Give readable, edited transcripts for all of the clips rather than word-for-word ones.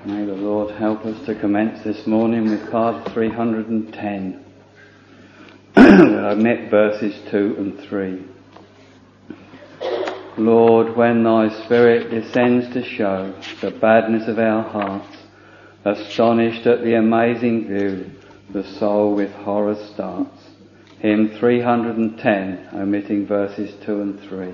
May the Lord help us to commence this morning with card 310. I met verses 2 and 3. Lord, when thy Spirit descends to show the badness of our hearts, astonished at the amazing view, the soul with horror starts. Hymn 310, omitting verses 2 and 3.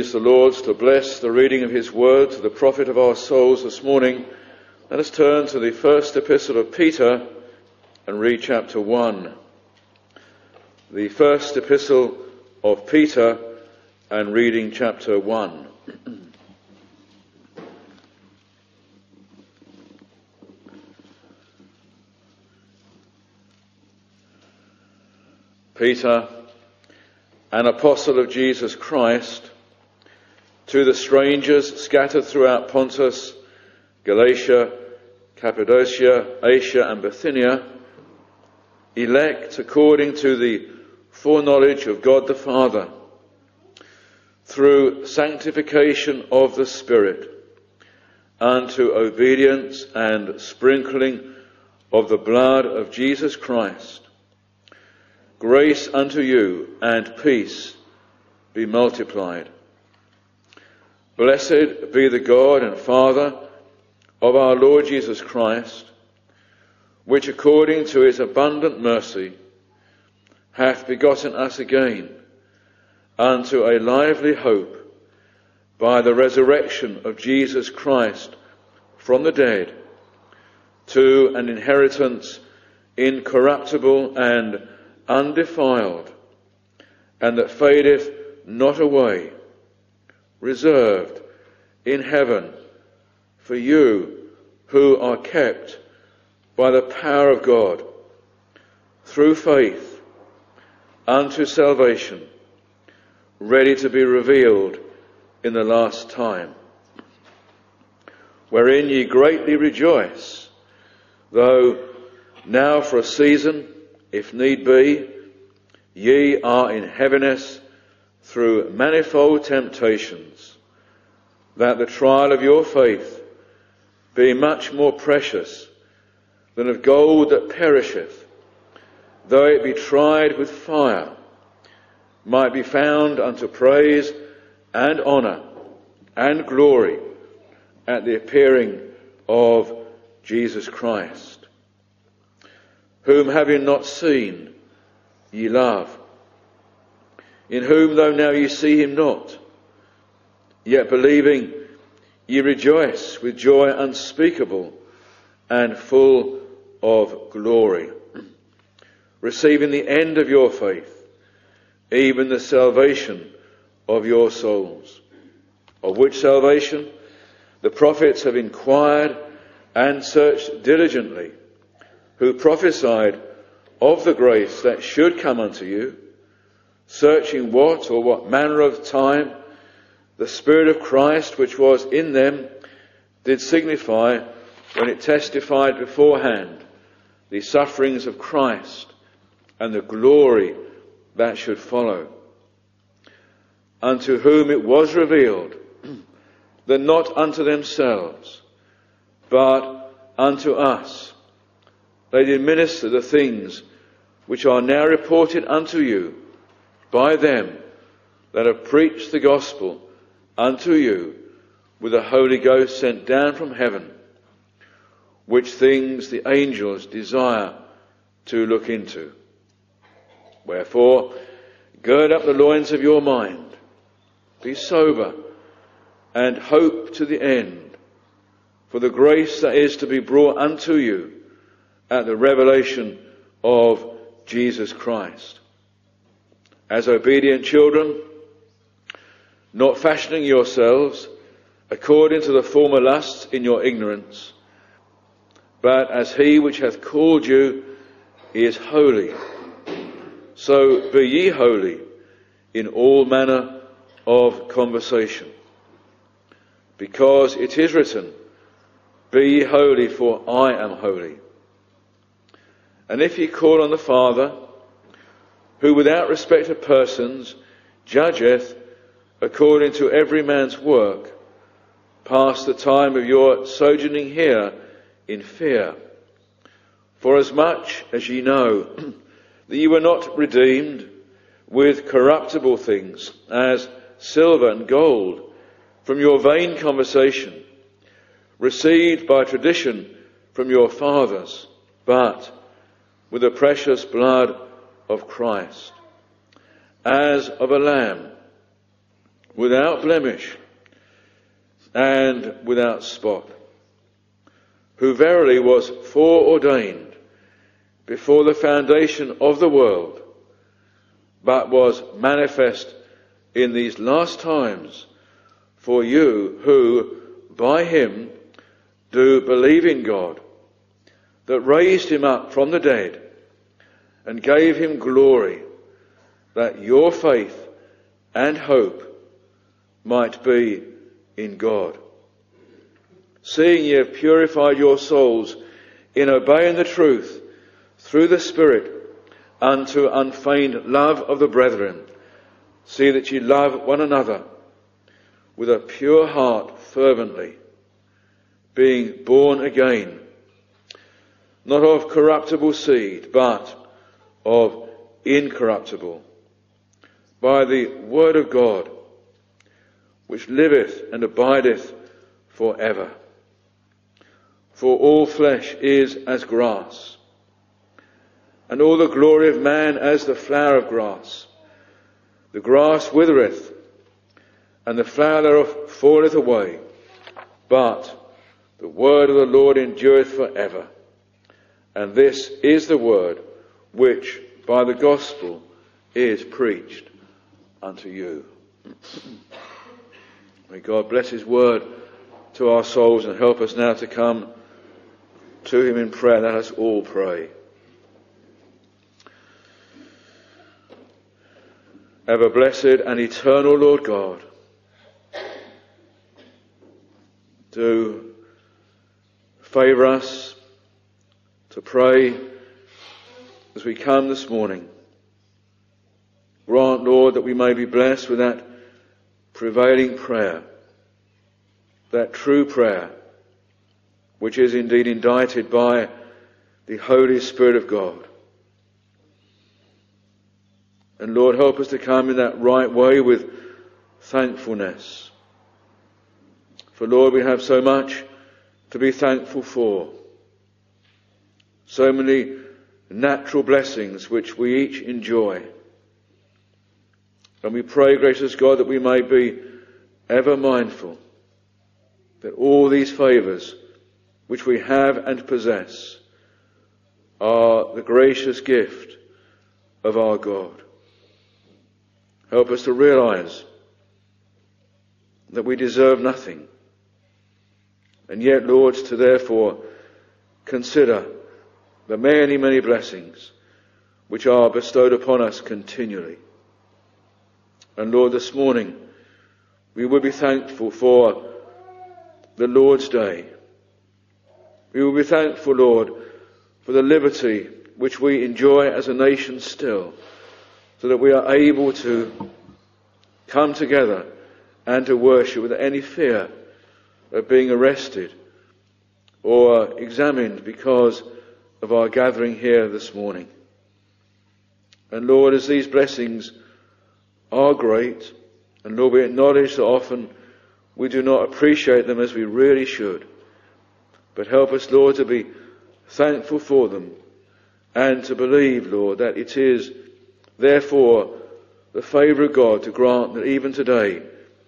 Please the Lord to bless the reading of his word to the profit of our souls this morning. Let us turn to the first epistle of Peter and read chapter 1. The first epistle of Peter and reading chapter 1. Peter, an apostle of Jesus Christ, to the strangers scattered throughout Pontus, Galatia, Cappadocia, Asia and Bithynia, elect according to the foreknowledge of God the Father, through sanctification of the Spirit, unto obedience and sprinkling of the blood of Jesus Christ. Grace unto you and peace be multiplied. Blessed be the God and Father of our Lord Jesus Christ, which according to his abundant mercy hath begotten us again unto a lively hope by the resurrection of Jesus Christ from the dead, to an inheritance incorruptible and undefiled, and that fadeth not away, reserved in heaven for you who are kept by the power of God through faith unto salvation, ready to be revealed in the last time, wherein ye greatly rejoice, though now for a season, if need be, ye are in heaviness through manifold temptations, that the trial of your faith, being much more precious than of gold that perisheth, though it be tried with fire, might be found unto praise and honour and glory at the appearing of Jesus Christ, whom having not seen, ye love, in whom though now ye see him not, yet believing ye rejoice with joy unspeakable and full of glory, receiving the end of your faith, even the salvation of your souls, of which salvation the prophets have inquired and searched diligently, who prophesied of the grace that should come unto you, searching what manner of time the Spirit of Christ which was in them did signify when it testified beforehand the sufferings of Christ and the glory that should follow, unto whom it was revealed that not unto themselves, but unto us, they did minister the things which are now reported unto you by them that have preached the gospel unto you with the Holy Ghost sent down from heaven, which things the angels desire to look into. Wherefore, gird up the loins of your mind, be sober, and hope to the end for the grace that is to be brought unto you at the revelation of Jesus Christ. As obedient children, not fashioning yourselves according to the former lusts in your ignorance, but as he which hath called you is holy, so be ye holy in all manner of conversation. Because it is written, be ye holy, for I am holy. And if ye call on the Father, who without respect of persons judgeth according to every man's work, pass the time of your sojourning here in fear. Forasmuch as ye know that ye were not redeemed with corruptible things, as silver and gold, from your vain conversation, received by tradition from your fathers, but with the precious blood of Christ, as of a lamb, without blemish and without spot, who verily was foreordained before the foundation of the world, but was manifest in these last times for you who by him do believe in God, that raised him up from the dead and gave him glory, that your faith and hope might be in God. Seeing ye have purified your souls in obeying the truth through the Spirit unto unfeigned love of the brethren, see that ye love one another with a pure heart fervently, being born again, not of corruptible seed, but of incorruptible, by the word of God, which liveth and abideth for ever. For all flesh is as grass, and all the glory of man as the flower of grass. The grass withereth, and the flower thereof falleth away, but the word of the Lord endureth for ever. And this is the word which by the gospel is preached unto you. May God bless his word to our souls and help us now to come to him in prayer. Let us all pray. Ever blessed and eternal Lord God, do favour us to pray as we come this morning. Grant, Lord, that we may be blessed with that prevailing prayer, that true prayer, which is indeed indited by the Holy Spirit of God. And Lord, help us to come in that right way with thankfulness. For Lord, we have so much to be thankful for. So many natural blessings which we each enjoy. And we pray, gracious God, that we may be ever mindful that all these favours which we have and possess are the gracious gift of our God. Help us to realise that we deserve nothing, and yet, Lord, to therefore consider the many, many blessings which are bestowed upon us continually. And Lord, this morning we will be thankful for the Lord's Day. We will be thankful, Lord, for the liberty which we enjoy as a nation still, so that we are able to come together and to worship without any fear of being arrested or examined because of our gathering here this morning. And Lord, as these blessings are great, and Lord, we acknowledge that often we do not appreciate them as we really should, but help us, Lord, to be thankful for them and to believe, Lord, that it is therefore the favour of God to grant that even today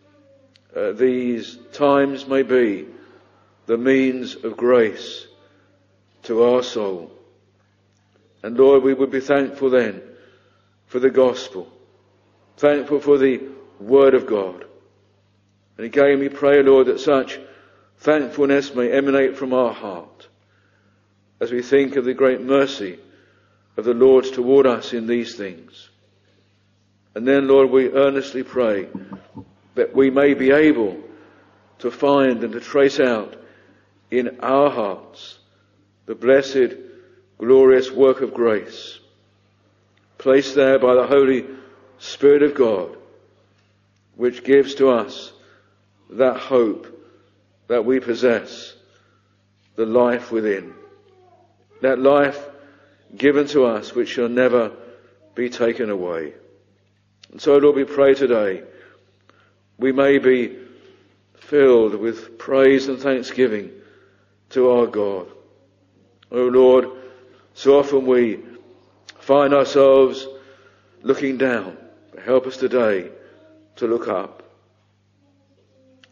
these times may be the means of grace to our soul. And Lord, we would be thankful then for the gospel, thankful for the word of God. And again we pray, Lord, that such thankfulness may emanate from our heart as we think of the great mercy of the Lord toward us in these things. And then, Lord, we earnestly pray that we may be able to find and to trace out in our hearts the blessed, glorious work of grace, placed there by the Holy Spirit of God, which gives to us that hope that we possess, the life within, that life given to us which shall never be taken away. And so, Lord, we pray today we may be filled with praise and thanksgiving to our God. Oh Lord, so often we find ourselves looking down, but help us today to look up.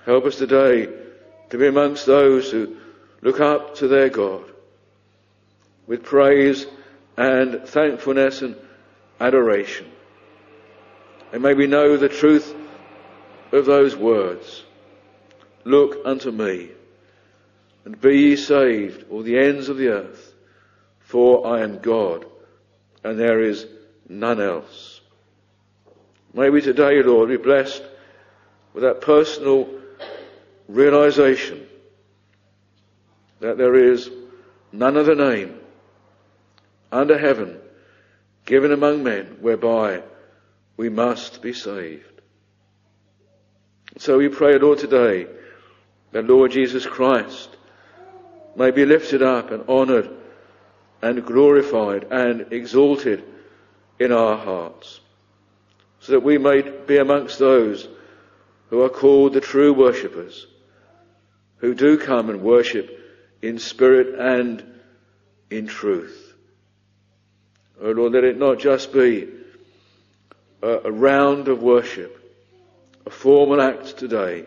Help us today to be amongst those who look up to their God with praise and thankfulness and adoration. And may we know the truth of those words. Look unto me, and be ye saved, all the ends of the earth, for I am God, and there is none else. May we today, Lord, be blessed with that personal realization that there is none other name under heaven given among men whereby we must be saved. So we pray, Lord, today that Lord Jesus Christ may be lifted up and honoured and glorified and exalted in our hearts, so that we may be amongst those who are called the true worshippers, who do come and worship in spirit and in truth. Oh Lord, let it not just be a round of worship, a formal act today.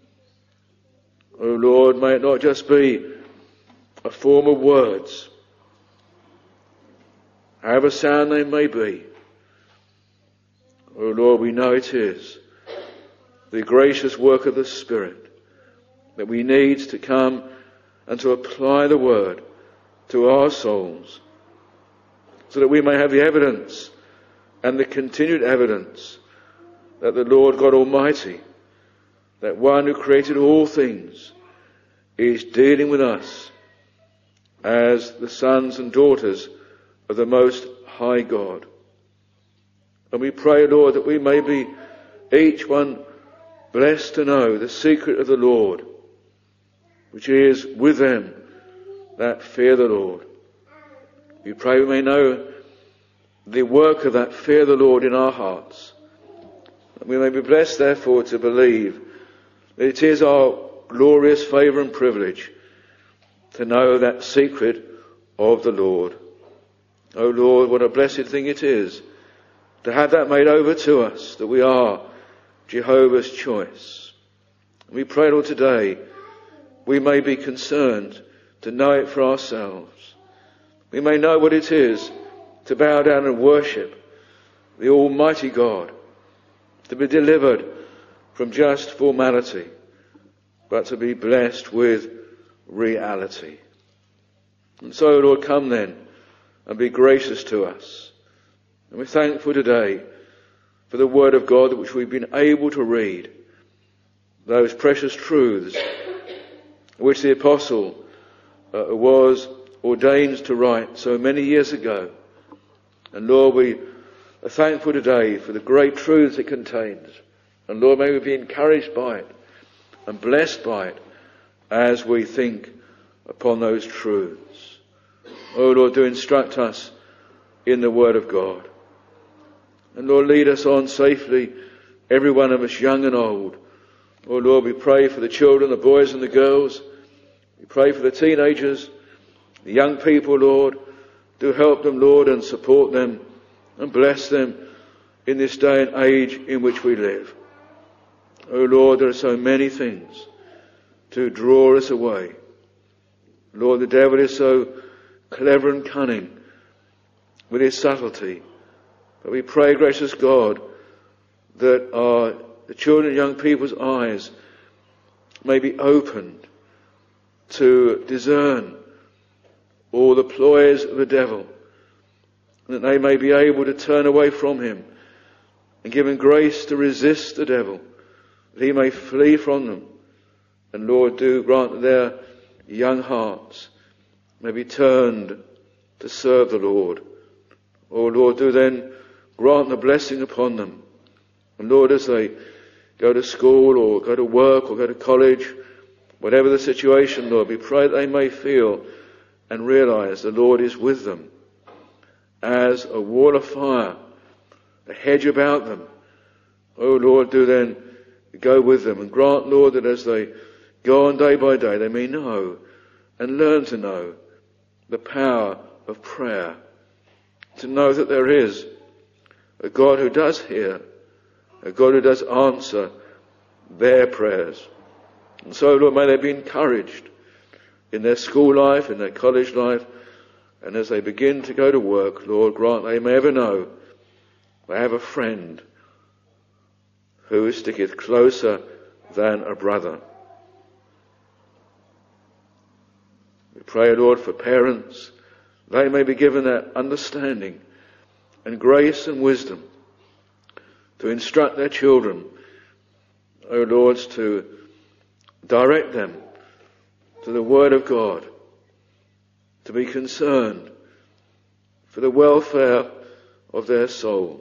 Oh Lord, may it not just be a form of words, however sound they may be. Oh Lord, we know it is the gracious work of the Spirit that we need to come and to apply the word to our souls, so that we may have the evidence and the continued evidence that the Lord God Almighty, that one who created all things, is dealing with us as the sons and daughters of the Most High God. And we pray, Lord, that we may be each one blessed to know the secret of the Lord, which is with them that fear the Lord. We pray we may know the work of that fear the Lord in our hearts. And we may be blessed, therefore, to believe that it is our glorious favour and privilege to know that secret of the Lord. Oh Lord, what a blessed thing it is to have that made over to us, that we are Jehovah's choice. We pray, Lord, today we may be concerned to know it for ourselves. We may know what it is to bow down and worship the Almighty God, to be delivered from just formality, but to be blessed with reality. And so, Lord, come then and be gracious to us. And we're thankful today for the Word of God which we've been able to read, those precious truths which the Apostle was ordained to write so many years ago. And Lord, we are thankful today for the great truths it contains. And Lord, may we be encouraged by it and blessed by it as we think upon those truths. Oh Lord, do instruct us in the Word of God. And Lord, lead us on safely, every one of us, young and old. Oh Lord, we pray for the children, the boys and the girls. We pray for the teenagers, the young people, Lord. Do help them, Lord, and support them and bless them in this day and age in which we live. Oh Lord, there are so many things to draw us away. Lord, the devil is so clever and cunning with his subtlety. But we pray, gracious God, that the children and young people's eyes may be opened to discern all the ploys of the devil, and that they may be able to turn away from him and give him grace to resist the devil, that he may flee from them. And Lord, do grant that their young hearts may be turned to serve the Lord. Oh Lord, do then grant the blessing upon them. And Lord, as they go to school or go to work or go to college, whatever the situation, Lord, we pray that they may feel and realize the Lord is with them as a wall of fire, a hedge about them. Oh Lord, do then go with them and grant, Lord, that as they go on day by day, they may know and learn to know the power of prayer, to know that there is a God who does hear, a God who does answer their prayers. And so, Lord, may they be encouraged in their school life, in their college life, and as they begin to go to work, Lord, grant they may ever know they have a friend who sticketh closer than a brother. We pray, Lord, for parents. They may be given that understanding and grace and wisdom to instruct their children, O Lord, to direct them to the Word of God, to be concerned for the welfare of their souls.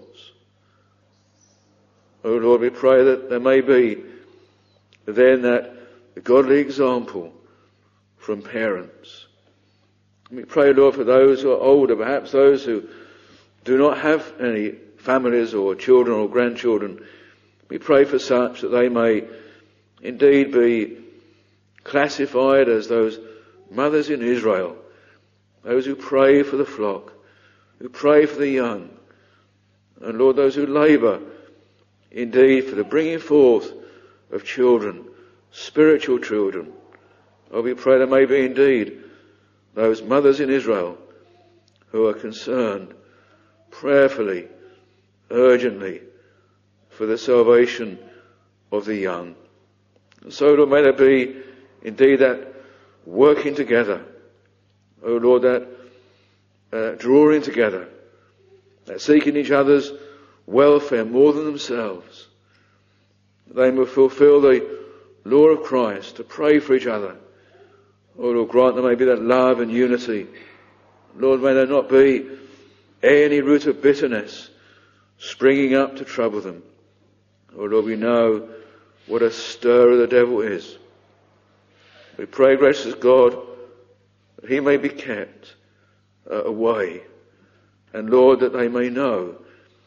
O Lord, we pray that there may be then that godly example from parents. We pray, Lord, for those who are older, perhaps those who do not have any families or children or grandchildren. We pray for such that they may indeed be classified as those mothers in Israel, those who pray for the flock, who pray for the young, and Lord, those who labour indeed for the bringing forth of children, spiritual children. Oh, we pray there may be indeed those mothers in Israel who are concerned prayerfully, urgently for the salvation of the young. And so, Lord, may there be indeed that working together, oh Lord, that drawing together, that seeking each other's welfare more than themselves. They will fulfill the law of Christ to pray for each other. Oh Lord, grant there may be that love and unity. Lord, may there not be any root of bitterness springing up to trouble them. Oh Lord, we know what a stirrer the devil is. We pray, gracious God, that he may be kept away. And Lord, that they may know,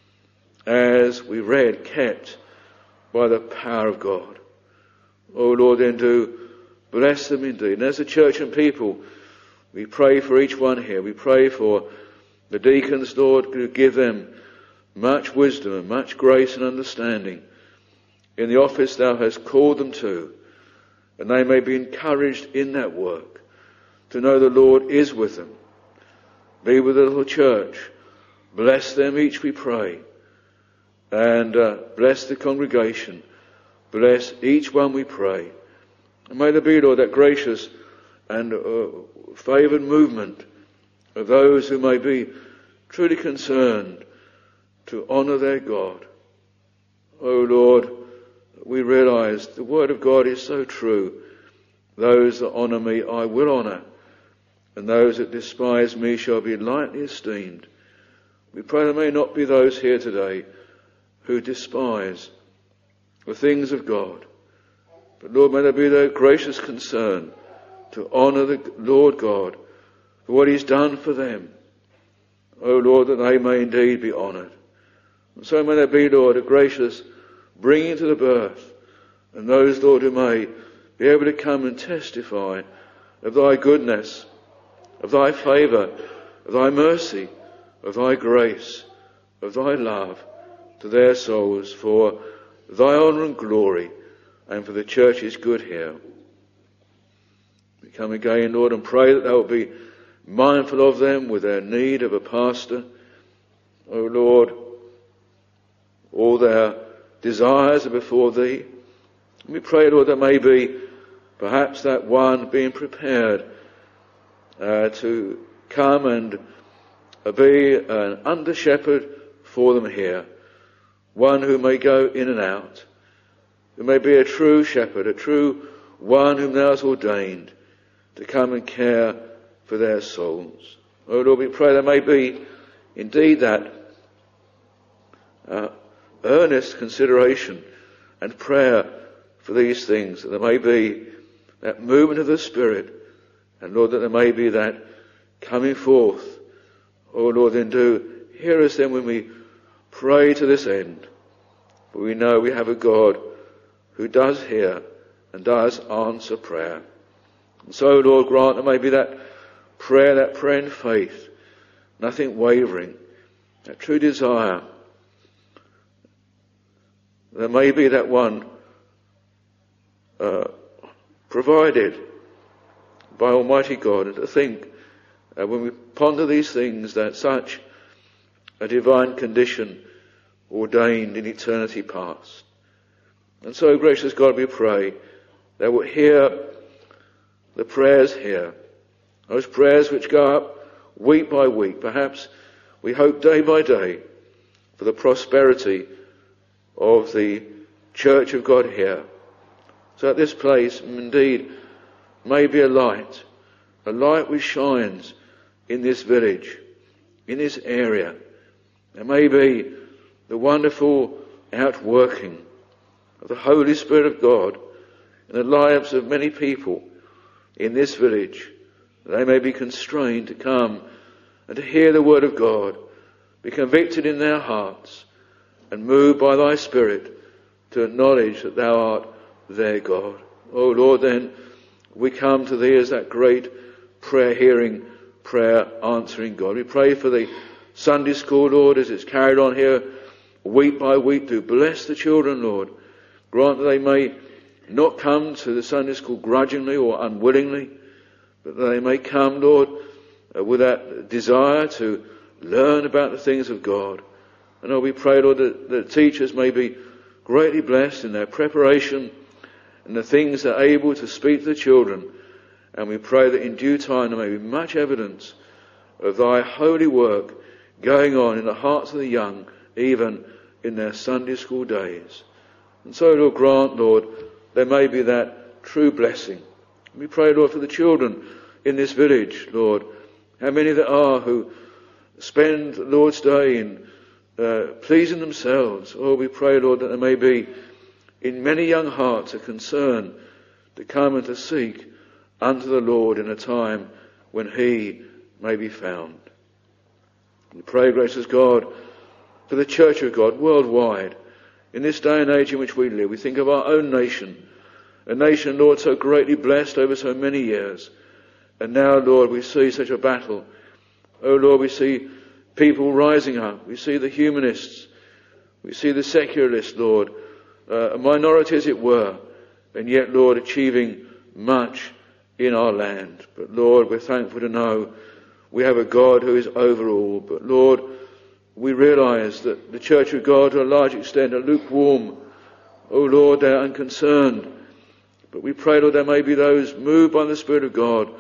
as we read, kept by the power of God. Oh Lord, then do bless them indeed. And as a church and people, we pray for each one here. We pray for the deacons, Lord, to give them much wisdom and much grace and understanding in the office thou hast called them to. And they may be encouraged in that work to know the Lord is with them. Be with the little church. Bless them each, we pray. And bless the congregation. Bless each one, we pray. And may there be, Lord, that gracious and favoured movement of those who may be truly concerned to honour their God. Oh Lord, we realise the word of God is so true. Those that honour me I will honour, and those that despise me shall be lightly esteemed. We pray there may not be those here today who despise the things of God. But Lord, may there be their gracious concern to honour the Lord God for what he's done for them. Oh Lord, that they may indeed be honoured. And so may there be, Lord, a gracious bringing to the birth, and those, Lord, who may be able to come and testify of thy goodness, of thy favour, of thy mercy, of thy grace, of thy love to their souls for thy honour and glory, and for the church's good here. We come again, Lord, and pray that thou wilt be mindful of them with their need of a pastor. O Lord, all their desires are before thee. And we pray, Lord, there may be perhaps that one being prepared to come and be an under shepherd for them here. One who may go in and out, who may be a true shepherd, a true one whom thou hast ordained to come and care for their souls. Oh Lord, we pray there may be indeed that earnest consideration and prayer for these things, that there may be that movement of the Spirit, and Lord, that there may be that coming forth. Oh Lord, then do hear us then when we pray to this end, for we know we have a God who does hear and does answer prayer. And so, Lord, grant there may be that prayer in faith, nothing wavering, that true desire. There may be that one provided by Almighty God. And to think, when we ponder these things, that such a divine condition ordained in eternity past. And so, gracious God, we pray that we'll hear the prayers here, those prayers which go up week by week, perhaps we hope day by day, for the prosperity of the Church of God here. So that this place indeed may be a light which shines in this village, in this area. It may be the wonderful outworking of the Holy Spirit of God in the lives of many people in this village. They may be constrained to come and to hear the word of God, be convicted in their hearts, and moved by thy Spirit to acknowledge that thou art their God. Oh Lord, then we come to thee as that great prayer-hearing, prayer-answering God. We pray for the Sunday school, Lord, as it's carried on here week by week. Do bless the children, Lord. Grant that they may not come to the Sunday school grudgingly or unwillingly, but that they may come, Lord, with that desire to learn about the things of God. And oh, we pray, Lord, that the teachers may be greatly blessed in their preparation and the things they're able to speak to the children. And we pray that in due time there may be much evidence of thy holy work going on in the hearts of the young, even in their Sunday school days. And so, Lord, grant, Lord, there may be that true blessing. We pray, Lord, for the children in this village, Lord, how many there are who spend the Lord's Day in pleasing themselves. Oh, we pray, Lord, that there may be in many young hearts a concern to come and to seek unto the Lord in a time when he may be found. We pray, gracious God, for the Church of God worldwide. In this day and age in which we live, we think of our own nation, a nation, Lord, so greatly blessed over so many years. And now, Lord, we see such a battle. Oh, Lord, we see people rising up. We see the humanists. We see the secularists, Lord, a minority as it were, and yet, Lord, achieving much in our land. But, Lord, we're thankful to know we have a God who is over all. But, Lord, we realise that the Church of God, to a large extent, are lukewarm. Oh, Lord, they're unconcerned. But we pray, Lord, there may be those moved by the Spirit of God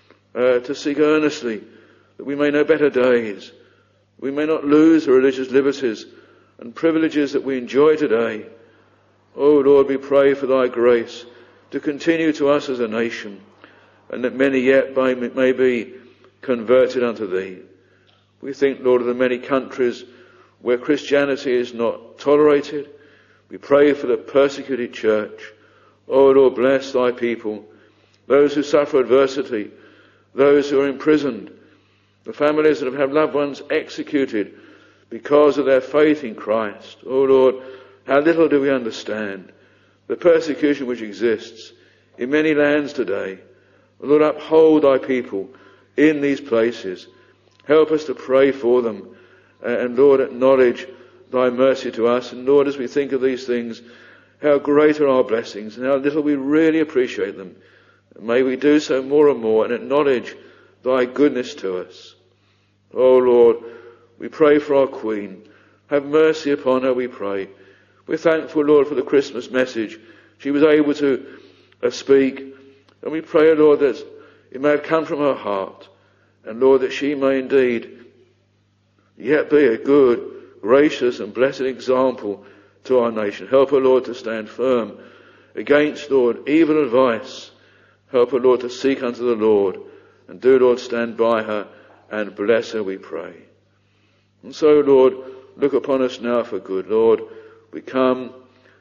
to seek earnestly that we may know better days. We may not lose the religious liberties and privileges that we enjoy today. Oh, Lord, we pray for thy grace to continue to us as a nation, and that many yet may be converted unto thee. We think, Lord, of the many countries where Christianity is not tolerated. We pray for the persecuted church. Oh, Lord, bless thy people, those who suffer adversity, those who are imprisoned, the families that have had loved ones executed because of their faith in Christ. Oh, Lord, how little do we understand the persecution which exists in many lands today. Lord, uphold thy people in these places. Help us to pray for them. And Lord, acknowledge thy mercy to us. And Lord, as we think of these things, how great are our blessings and how little we really appreciate them. May we do so more and more and acknowledge thy goodness to us. Oh Lord, we pray for our Queen. Have mercy upon her, we pray. We're thankful, Lord, for the Christmas message she was able to speak. And we pray, Lord, that it may have come from her heart. And Lord, that she may indeed yet be a good, gracious and blessed example to our nation. Help her, Lord, to stand firm against, Lord, evil advice. Help her, Lord, to seek unto the Lord. And do, Lord, stand by her and bless her, we pray. And so, Lord, look upon us now for good. Lord, we come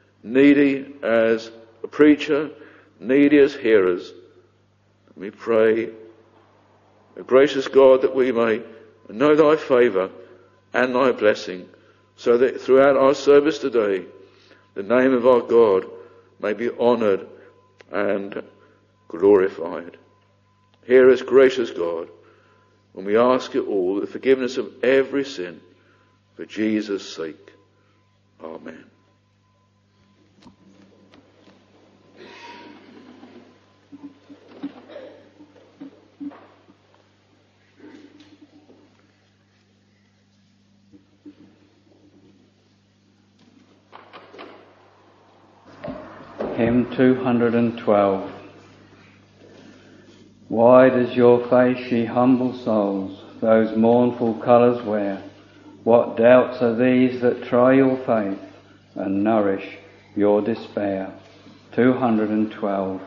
needy as a preacher, needy as hearers. We pray, a gracious God, that we may know thy favour and thy blessing, so that throughout our service today, the name of our God may be honoured and glorified. Hear us, gracious God, when we ask it all, the forgiveness of every sin, for Jesus' sake. Amen. Hymn 212. Why does your face, ye humble souls, those mournful colours wear? What doubts are these that try your faith and nourish your despair? 212.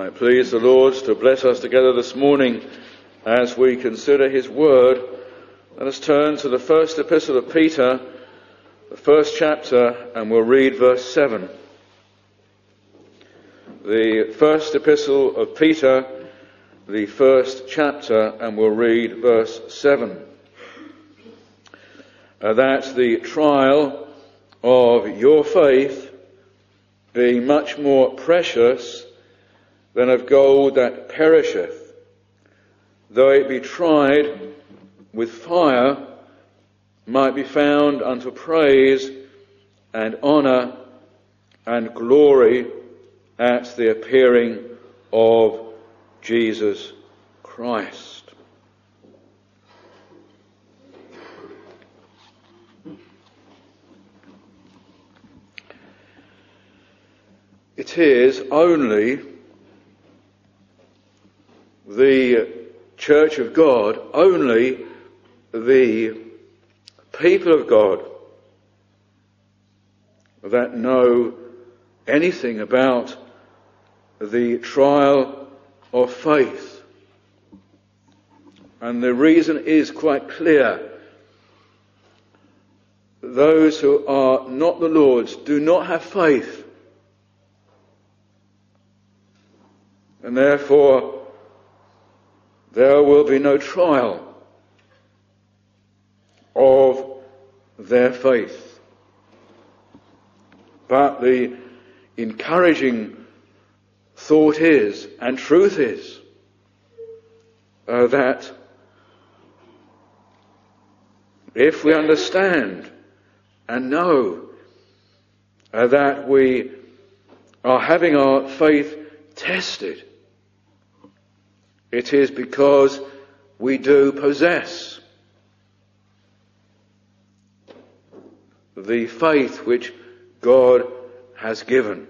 May it please the Lord to bless us together this morning as we consider his word. Let us turn to the first epistle of Peter, the first chapter, and we'll read verse 7. The first epistle of Peter, the first chapter, and we'll read verse 7. That the trial of your faith, being much more precious than of gold that perisheth, though it be tried with fire, might be found unto praise and honour and glory at the appearing of Jesus Christ. It is only the Church of God, only the people of God that know anything about the trial of faith. And the reason is quite clear. Those who are not the Lord's do not have faith. And therefore, there will be no trial of their faith. But the encouraging thought is, and truth is, that if we understand and know that we are having our faith tested, it is because we do possess the faith which God has given.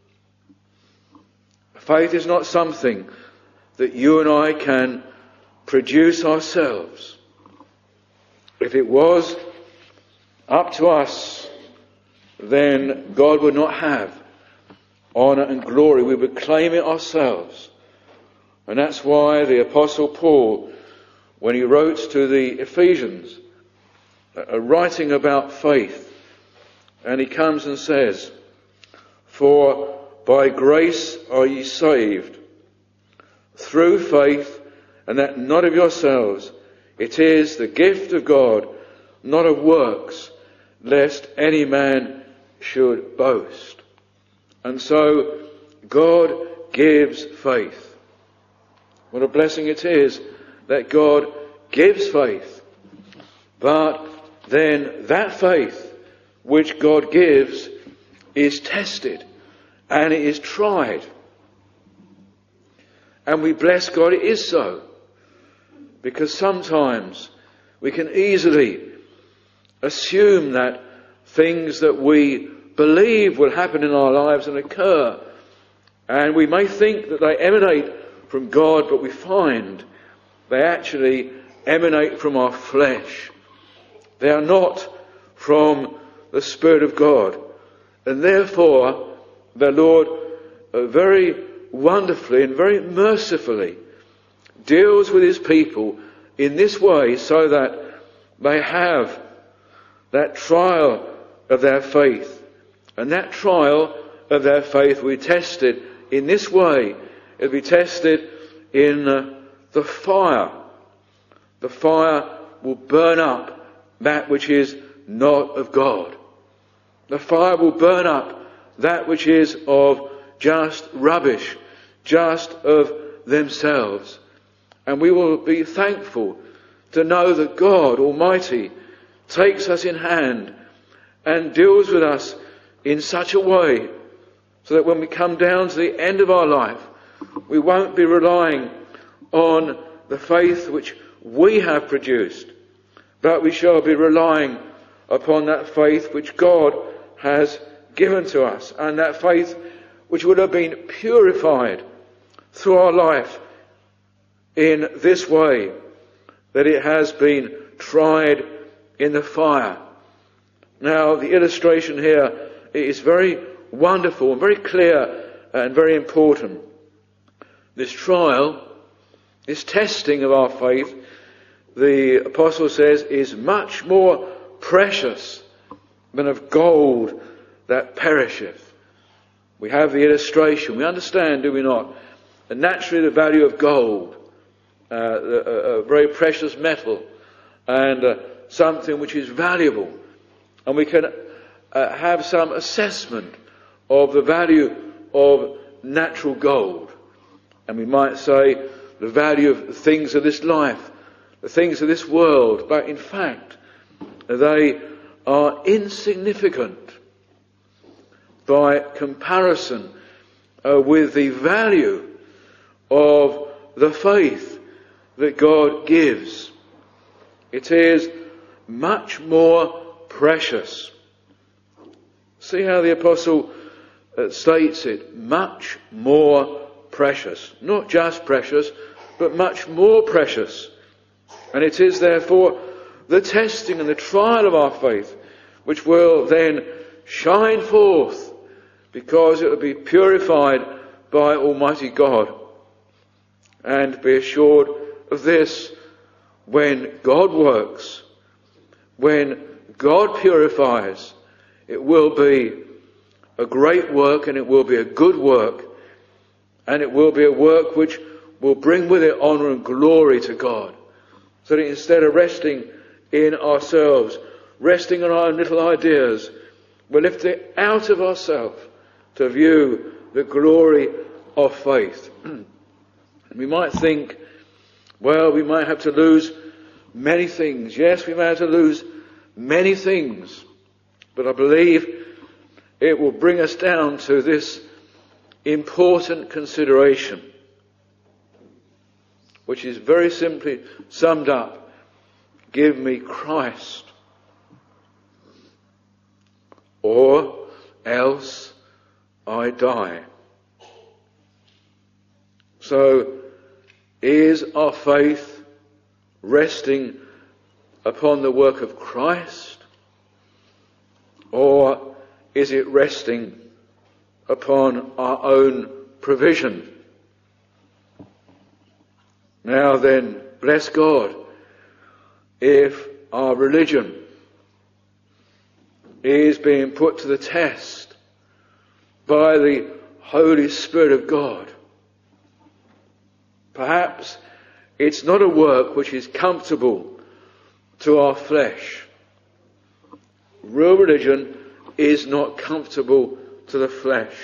Faith is not something that you and I can produce ourselves. If it was up to us, then God would not have honour and glory. We would claim it ourselves. And that's why the Apostle Paul, when he wrote to the Ephesians, writing about faith, and he comes and says, "For by grace are ye saved, through faith, and that not of yourselves. It is the gift of God, not of works, lest any man should boast." And so God gives faith. What a blessing it is that God gives faith. But then that faith which God gives is tested and it is tried. And we bless God it is so. Because sometimes we can easily assume that things that we believe will happen in our lives and occur, and we may think that they emanate from God, but we find they actually emanate from our flesh. They are not from the Spirit of God. And therefore, the Lord very wonderfully and very mercifully deals with his people in this way so that they have that trial of their faith. And that trial of their faith will be tested in this way. It will be tested in the fire. The fire will burn up that which is not of God. The fire will burn up that which is of just rubbish, just of themselves. And we will be thankful to know that God Almighty takes us in hand and deals with us in such a way so that when we come down to the end of our life, we won't be relying on the faith which we have produced, but we shall be relying upon that faith which God has given to us, and that faith which would have been purified through our life in this way, that it has been tried in the fire. Now, the illustration here is very wonderful and very clear and very important. this trial, this testing of our faith, the apostle says, is much more precious than of gold that perisheth. We have the illustration. We understand, do we not? And naturally the value of gold, a very precious metal, and something which is valuable. And we can have some assessment of the value of natural gold. And we might say the value of the things of this life, the things of this world. But in fact, they are insignificant by comparison with the value of the faith that God gives. It is much more precious. See how the apostle states it, much more precious. Not just precious, but much more precious. And it is therefore the testing and the trial of our faith which will then shine forth, because it will be purified by Almighty God. And be assured of this, when God works, when God purifies, it will be a great work, and it will be a good work, and it will be a work which will bring with it honour and glory to God. So that instead of resting in ourselves, resting on our own little ideas, we'll lift it out of ourselves to view the glory of faith. We might think, well, we might have to lose many things. Yes, we may have to lose many things. But I believe it will bring us down to this important consideration, which is very simply summed up: give me Christ, or else I die. So, is our faith resting upon the work of Christ, or is it resting upon our own provision? Now then, bless God, if our religion is being put to the test by the Holy Spirit of God. Perhaps it's not a work which is comfortable to our flesh. Real religion is not comfortable to the flesh.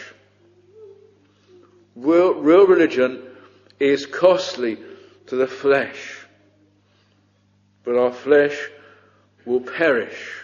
Real religion is costly to the flesh. But our flesh will perish.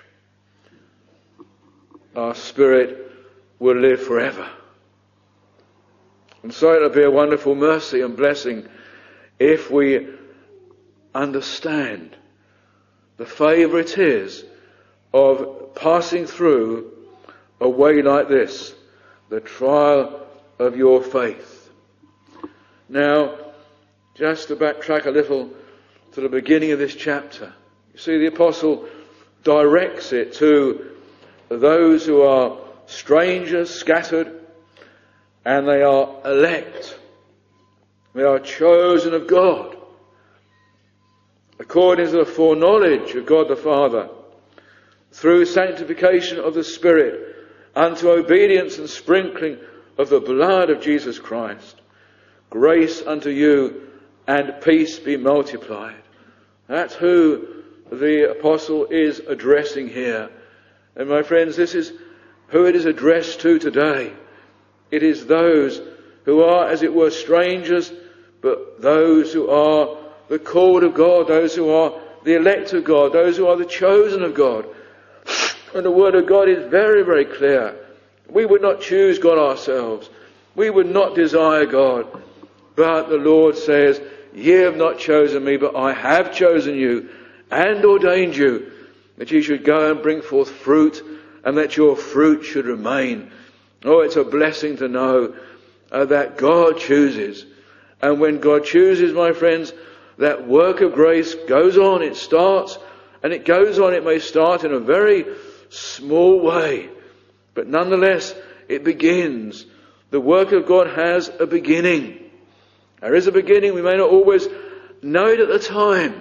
Our spirit will live forever. And so it'll be a wonderful mercy and blessing if we understand the favour it is of passing through a way like this, the trial of your faith. Now, just to backtrack a little to the beginning of this chapter, you see the apostle directs it to those who are strangers, scattered, and they are elect. They are chosen of God, according to the foreknowledge of God the Father, through sanctification of the Spirit, unto obedience and sprinkling of the blood of Jesus Christ. Grace unto you and peace be multiplied. That's who the apostle is addressing here. And my friends, this is who it is addressed to today. It is those who are, as it were, strangers, but those who are the called of God, those who are the elect of God, those who are the chosen of God. And the word of God is very, very clear. We would not choose God ourselves. We would not desire God. But the Lord says, ye have not chosen me, but I have chosen you and ordained you, that ye should go and bring forth fruit, and that your fruit should remain. Oh, it's a blessing to know that God chooses. And when God chooses, my friends, that work of grace goes on. It starts, and it goes on. It may start in a very small way, but nonetheless, it begins. The work of God has a beginning. There is a beginning. We may not always know it at the time,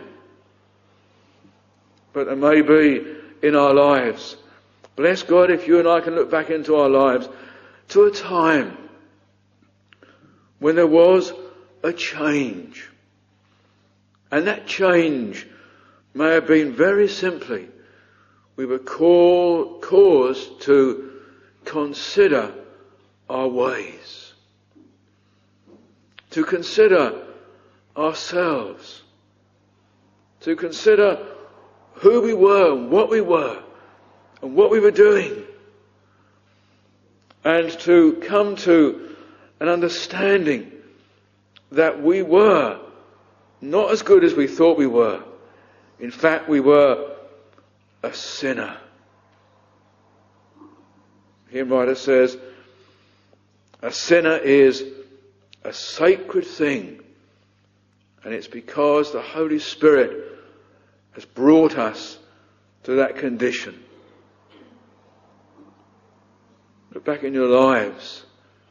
but there may be in our lives. Bless God if you and I can look back into our lives to a time when there was a change. And that change may have been very simply, we were caused to consider our ways, to consider ourselves, to consider who we were and what we were doing, and to come to an understanding that we were not as good as we thought we were. In fact, we were a sinner. The hymn writer says, a sinner is a sacred thing, and it's because the Holy Spirit has brought us to that condition. Look back in your lives.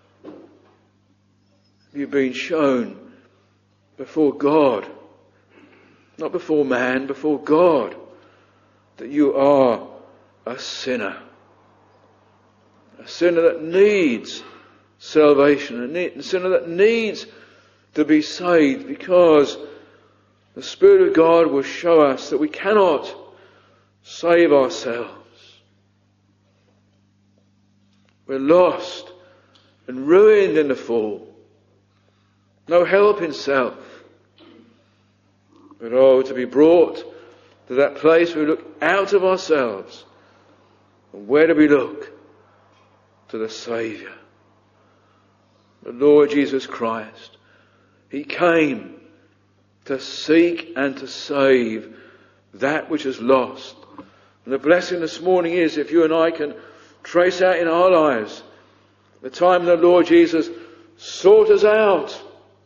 You've been shown before God, not before man, before God, that you are a sinner. A sinner that needs salvation, a sinner that needs to be saved, because the Spirit of God will show us that we cannot save ourselves. We're lost and ruined in the fall. No help in self. But to be brought to that place where we look out of ourselves. And where do we look? To the Saviour, the Lord Jesus Christ. He came to seek and to save that which is lost. And the blessing this morning is, if you and I can trace out in our lives the time the Lord Jesus sought us out.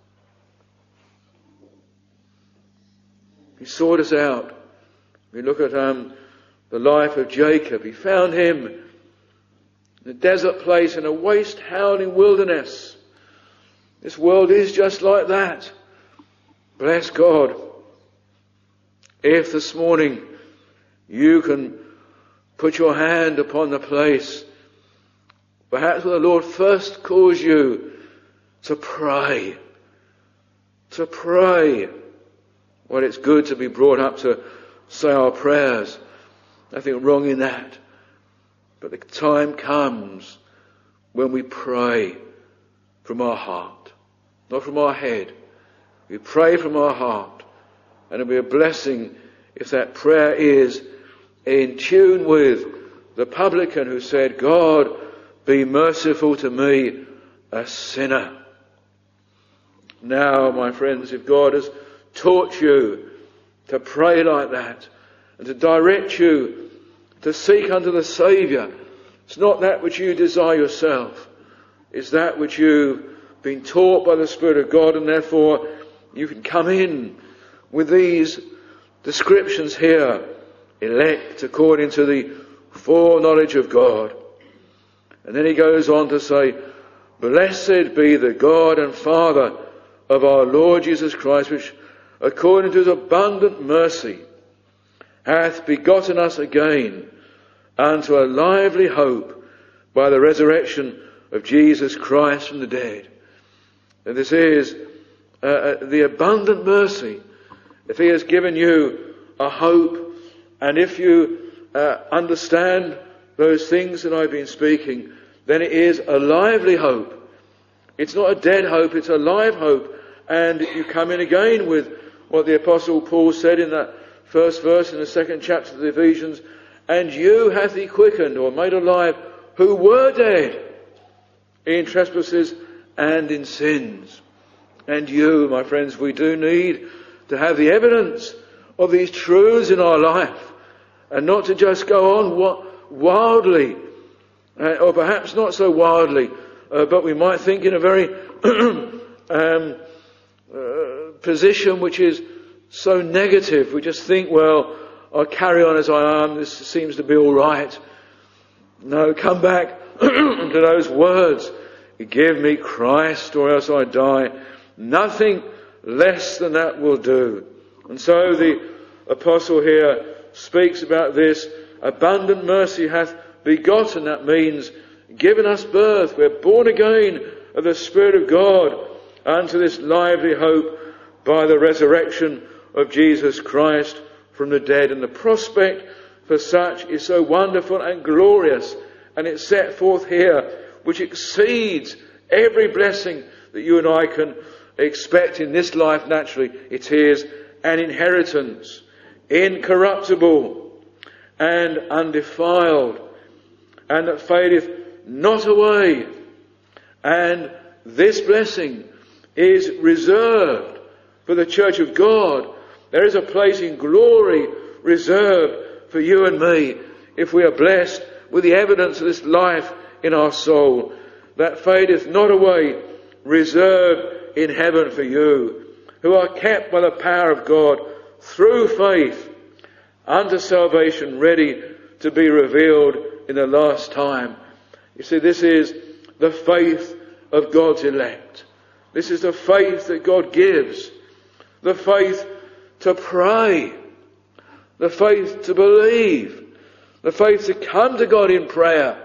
He sought us out. We look at the life of Jacob. He found him in a desert place, in a waste, howling wilderness. This world is just like that. Bless God. If this morning you can put your hand upon the place, perhaps where the Lord first calls you to pray. To pray. Well, it's good to be brought up to say our prayers. Nothing wrong in that. But the time comes when we pray from our heart, not from our head. We pray from our heart. And it'll be a blessing if that prayer is in tune with the publican who said, God, be merciful to me, a sinner. Now, my friends, if God has taught you to pray like that and to direct you to seek unto the Saviour, it's not that which you desire yourself. It's that which you've been taught by the Spirit of God, and therefore you can come in with these descriptions here. Elect according to the foreknowledge of God. And then he goes on to say, blessed be the God and Father of our Lord Jesus Christ, which according to his abundant mercy hath begotten us again unto a lively hope by the resurrection of Jesus Christ from the dead. And this is the abundant mercy. If he has given you a hope, and if you understand those things that I've been speaking, then it is a lively hope. It's not a dead hope, it's a live hope. And you come in again with what the Apostle Paul said in that first verse in the second chapter of the Ephesians, and you hath he quickened or made alive who were dead in trespasses and in sins. And you, my friends, we do need to have the evidence of these truths in our life, and not to just go on wildly, or perhaps not so wildly, but we might think in a very position which is so negative. We just think, well, I'll carry on as I am, this seems to be all right. No, come back to those words. Give me Christ or else I die. Nothing less than that will do. And so the apostle here speaks about this. Abundant mercy hath begotten. That means given us birth. We're born again of the Spirit of God unto this lively hope by the resurrection of Jesus Christ from the dead. And the prospect for such is so wonderful and glorious, and it's set forth here, which exceeds every blessing that you and I can expect in this life naturally. It is an inheritance, incorruptible and undefiled, and that fadeth not away. And this blessing is reserved for the church of God. There is a place in glory reserved for you and me if we are blessed with the evidence of this life in our soul, that fadeth not away, reserved in heaven for you, who are kept by the power of God through faith unto salvation, ready to be revealed in the last time. You see, this is the faith of God's elect. This is the faith that God gives. The faith to pray. The faith to believe. The faith to come to God in prayer.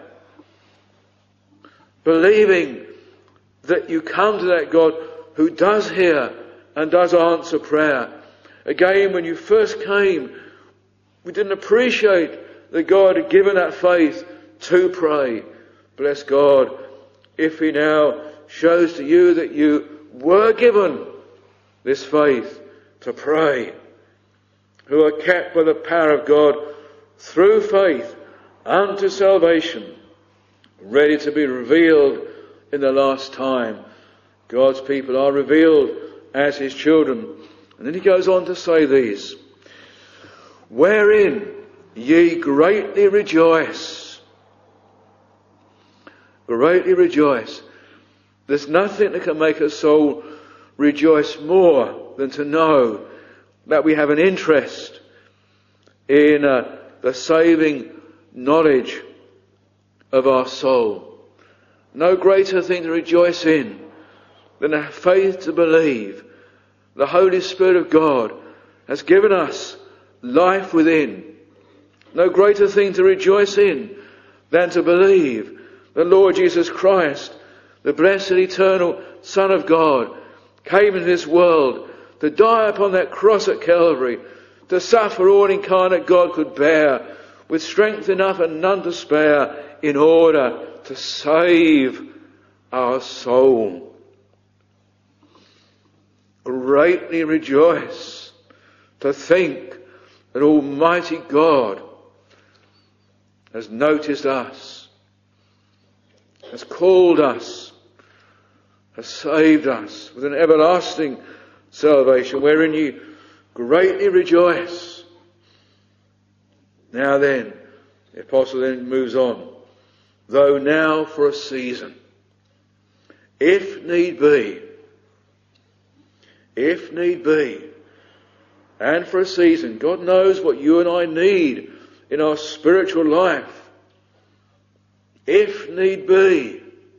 Believing that you come to that God who does hear and does answer prayer. Again, when you first came, we didn't appreciate that God had given that faith to pray. Bless God, if He now shows to you that you were given this faith to pray, who are kept by the power of God through faith unto salvation, ready to be revealed in the last time. God's people are revealed as His children. And then he goes on to say these: wherein ye greatly rejoice. Greatly rejoice. There's nothing that can make a soul rejoice more than to know that we have an interest in the saving knowledge of our soul. No greater thing to rejoice in than a faith to believe the Holy Spirit of God has given us life within. No greater thing to rejoice in than to believe the Lord Jesus Christ, the blessed eternal Son of God, came into this world to die upon that cross at Calvary, to suffer all incarnate God could bear, with strength enough and none to spare, in order to save our soul. Greatly rejoice to think that Almighty God has noticed us, has called us, has saved us with an everlasting salvation, wherein ye greatly rejoice. Now then, the apostle then moves on. Though now for a season, if need be, and for a season, God knows what you and I need in our spiritual life. If need be,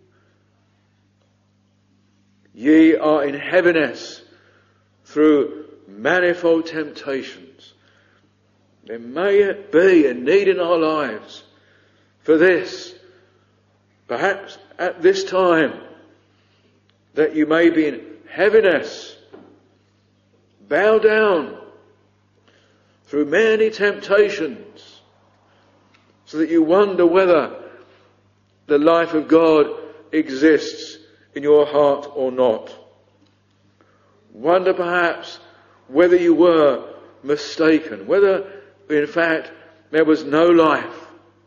ye are in heaviness through manifold temptations. There may be a need in our lives for this, perhaps at this time, that you may be in heaviness, bow down through many temptations, so that you wonder whether the life of God exists in your heart or not. Wonder perhaps whether you were mistaken, whether in fact there was no life.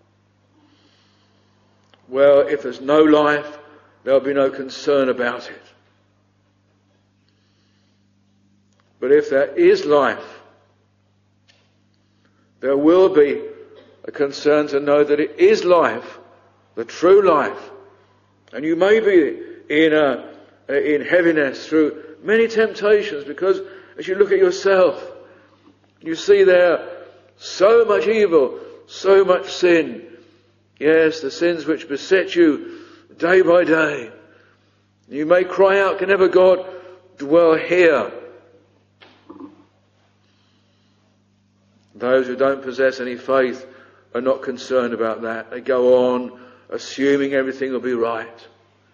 Well, if there's no life, there'll be no concern about it. But if there is life, there will be a concern to know that it is life, the true life. And you may be in heaviness through many temptations, because as you look at yourself, you see there so much evil, so much sin. Yes, the sins which beset you day by day. You may cry out, can ever God dwell here. Those who don't possess any faith are not concerned about that. They go on assuming everything will be right.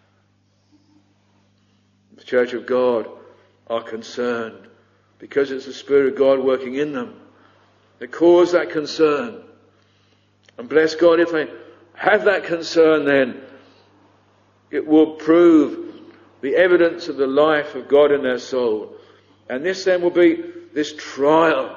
The Church of God are concerned because it's the Spirit of God working in them that cause that concern. And bless God, if they have that concern, then it will prove the evidence of the life of God in their soul. And this then will be this trial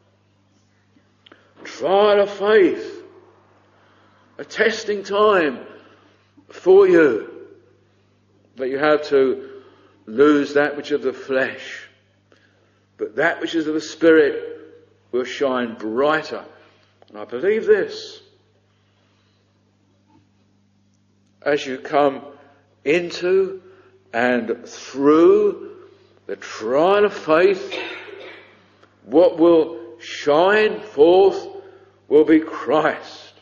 of faith, a testing time for you, that you have to lose that which is of the flesh, but that which is of the Spirit will shine brighter. And I believe this. As you come into and through the trial of faith, what will shine forth will be Christ.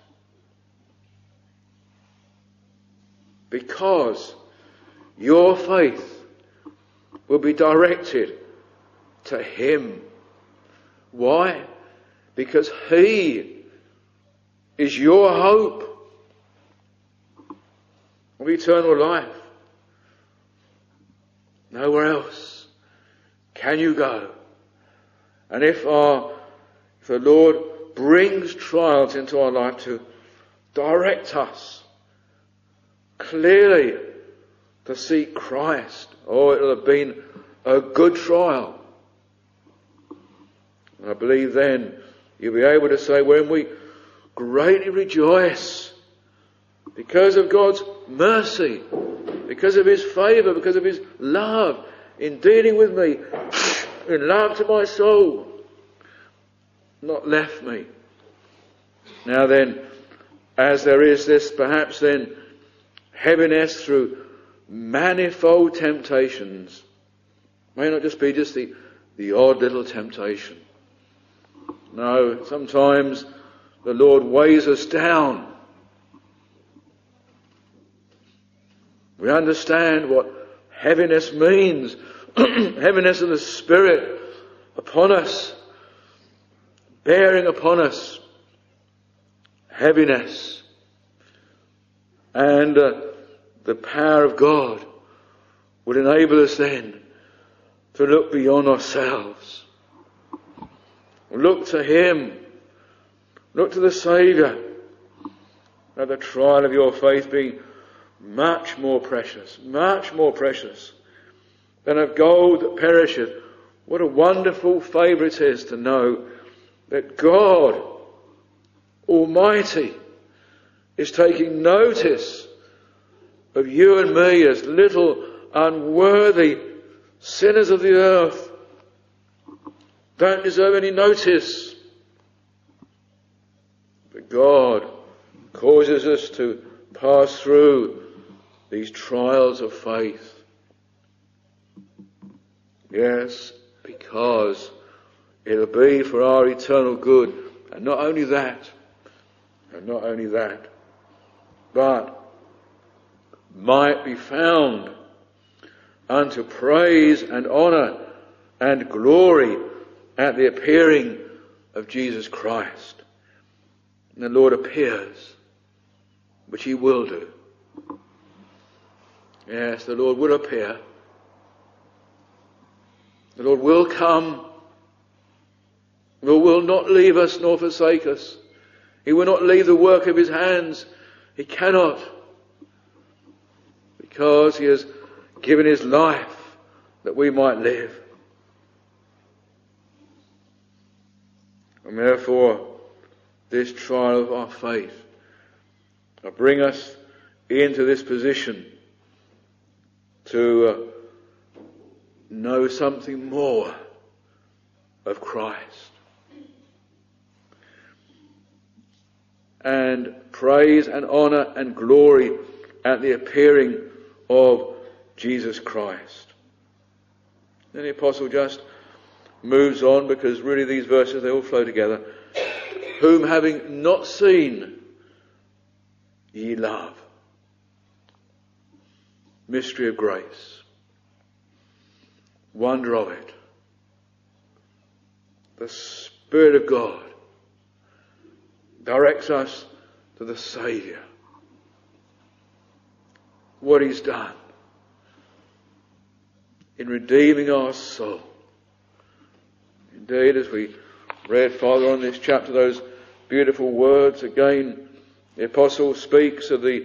Because your faith will be directed to Him. Why? Because He is your hope of eternal life. Nowhere else can you go. And if the Lord brings trials into our life to direct us clearly to seek Christ, oh, it'll have been a good trial. And I believe then you'll be able to say, when we greatly rejoice because of God's mercy, because of His favour, because of His love in dealing with me, in love to my soul, not left me. Now then, as there is this perhaps then heaviness through manifold temptations, may not just be just the odd little temptation. No, sometimes the Lord weighs us down. We understand what heaviness means, heaviness of the Spirit upon us, bearing upon us heaviness, and the power of God would enable us then to look beyond ourselves, look to Him, look to the Saviour, at the trial of your faith being much more precious than of gold that perisheth. What a wonderful favour it is to know that God Almighty is taking notice of you and me as little unworthy sinners of the earth. Don't deserve any notice. But God causes us to pass through these trials of faith. Yes, because it'll be for our eternal good. And not only that, but might be found unto praise and honour and glory at the appearing of Jesus Christ. And the Lord appears, which He will do. Yes, the Lord will appear. The Lord will come. The Lord will not leave us nor forsake us. He will not leave the work of His hands. He cannot. Because He has given His life that we might live. And therefore, this trial of our faith will bring us into this position to know something more of Christ. And praise and honour and glory at the appearing of Jesus Christ. Then the Apostle just moves on, because really these verses, they all flow together. Whom having not seen, ye love. Mystery of grace. wonder of it. The Spirit of God directs us to the Saviour. What He's done in redeeming our soul. Indeed, as we read further on this chapter, those beautiful words, again, the Apostle speaks of the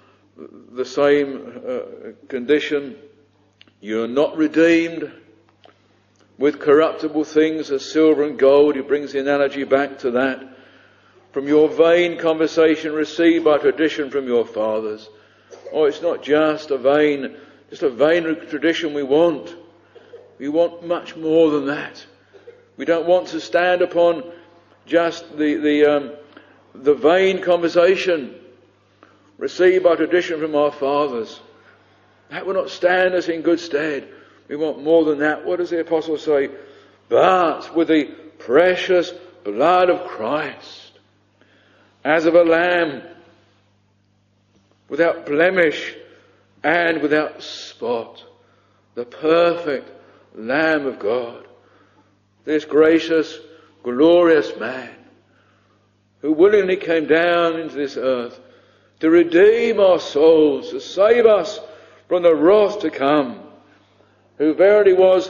same condition. You are not redeemed with corruptible things as silver and gold. He brings the analogy back to that. From your vain conversation received by tradition from your fathers. Oh, it's not just a vain tradition we want. We want much more than that. We don't want to stand upon just the vain conversation received by tradition from our fathers. That will not stand us in good stead. We want more than that. What does the Apostle say? But with the precious blood of Christ, as of a lamb, without blemish and without spot, the perfect Lamb of God, this gracious, glorious man, who willingly came down into this earth to redeem our souls, to save us from the wrath to come, who verily was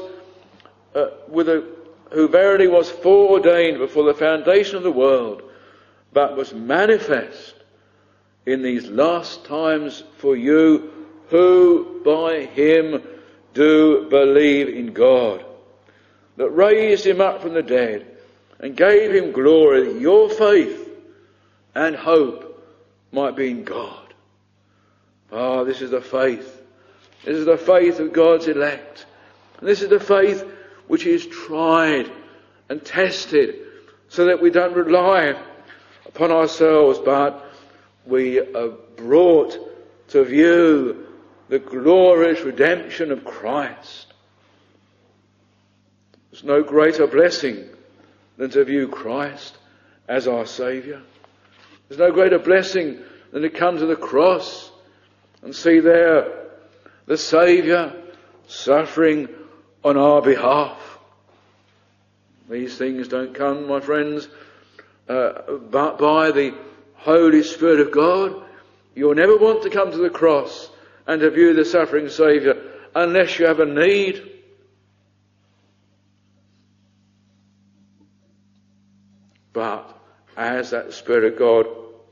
foreordained before the foundation of the world, but was manifest in these last times for you who by him do believe in God, that raised him up from the dead and gave him glory, that your faith and hope might be in God. This is the faith. This is the faith of God's elect. And this is the faith which is tried and tested, so that we don't rely upon ourselves, but we are brought to view the glorious redemption of Christ. There's no greater blessing than to view Christ as our Saviour. There's no greater blessing than to come to the cross and see there the Saviour suffering on our behalf. These things don't come, my friends, but by the Holy Spirit of God. You'll never want to come to the cross and to view the suffering Saviour unless you have a need. But as that Spirit of God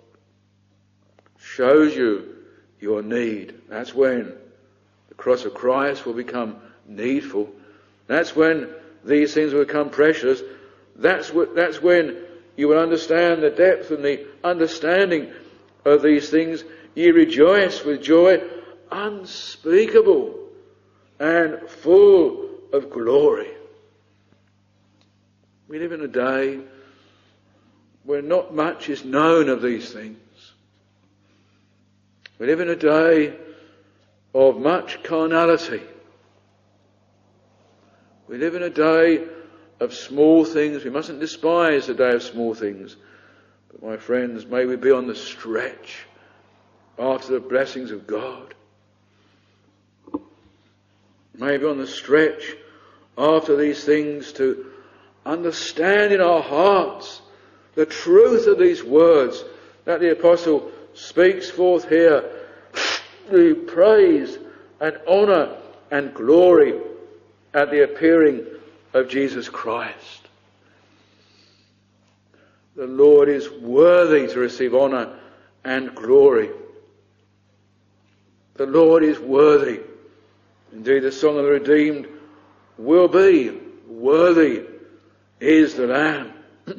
shows you your need, that's when the cross of Christ will become needful. That's when these things will become precious. That's when you will understand the depth and the understanding of these things. Ye rejoice with joy unspeakable and full of glory. We live in a day where not much is known of these things. We live in a day of much carnality. We live in a day of small things. We mustn't despise the day of small things. But my friends, may we be on the stretch after the blessings of God. May we be on the stretch after these things to understand in our hearts the truth of these words that the Apostle speaks forth here. The praise and honour and glory at the appearing of Jesus Christ. The Lord is worthy to receive honour and glory. The Lord is worthy. Indeed, the song of the redeemed will be, worthy is the Lamb.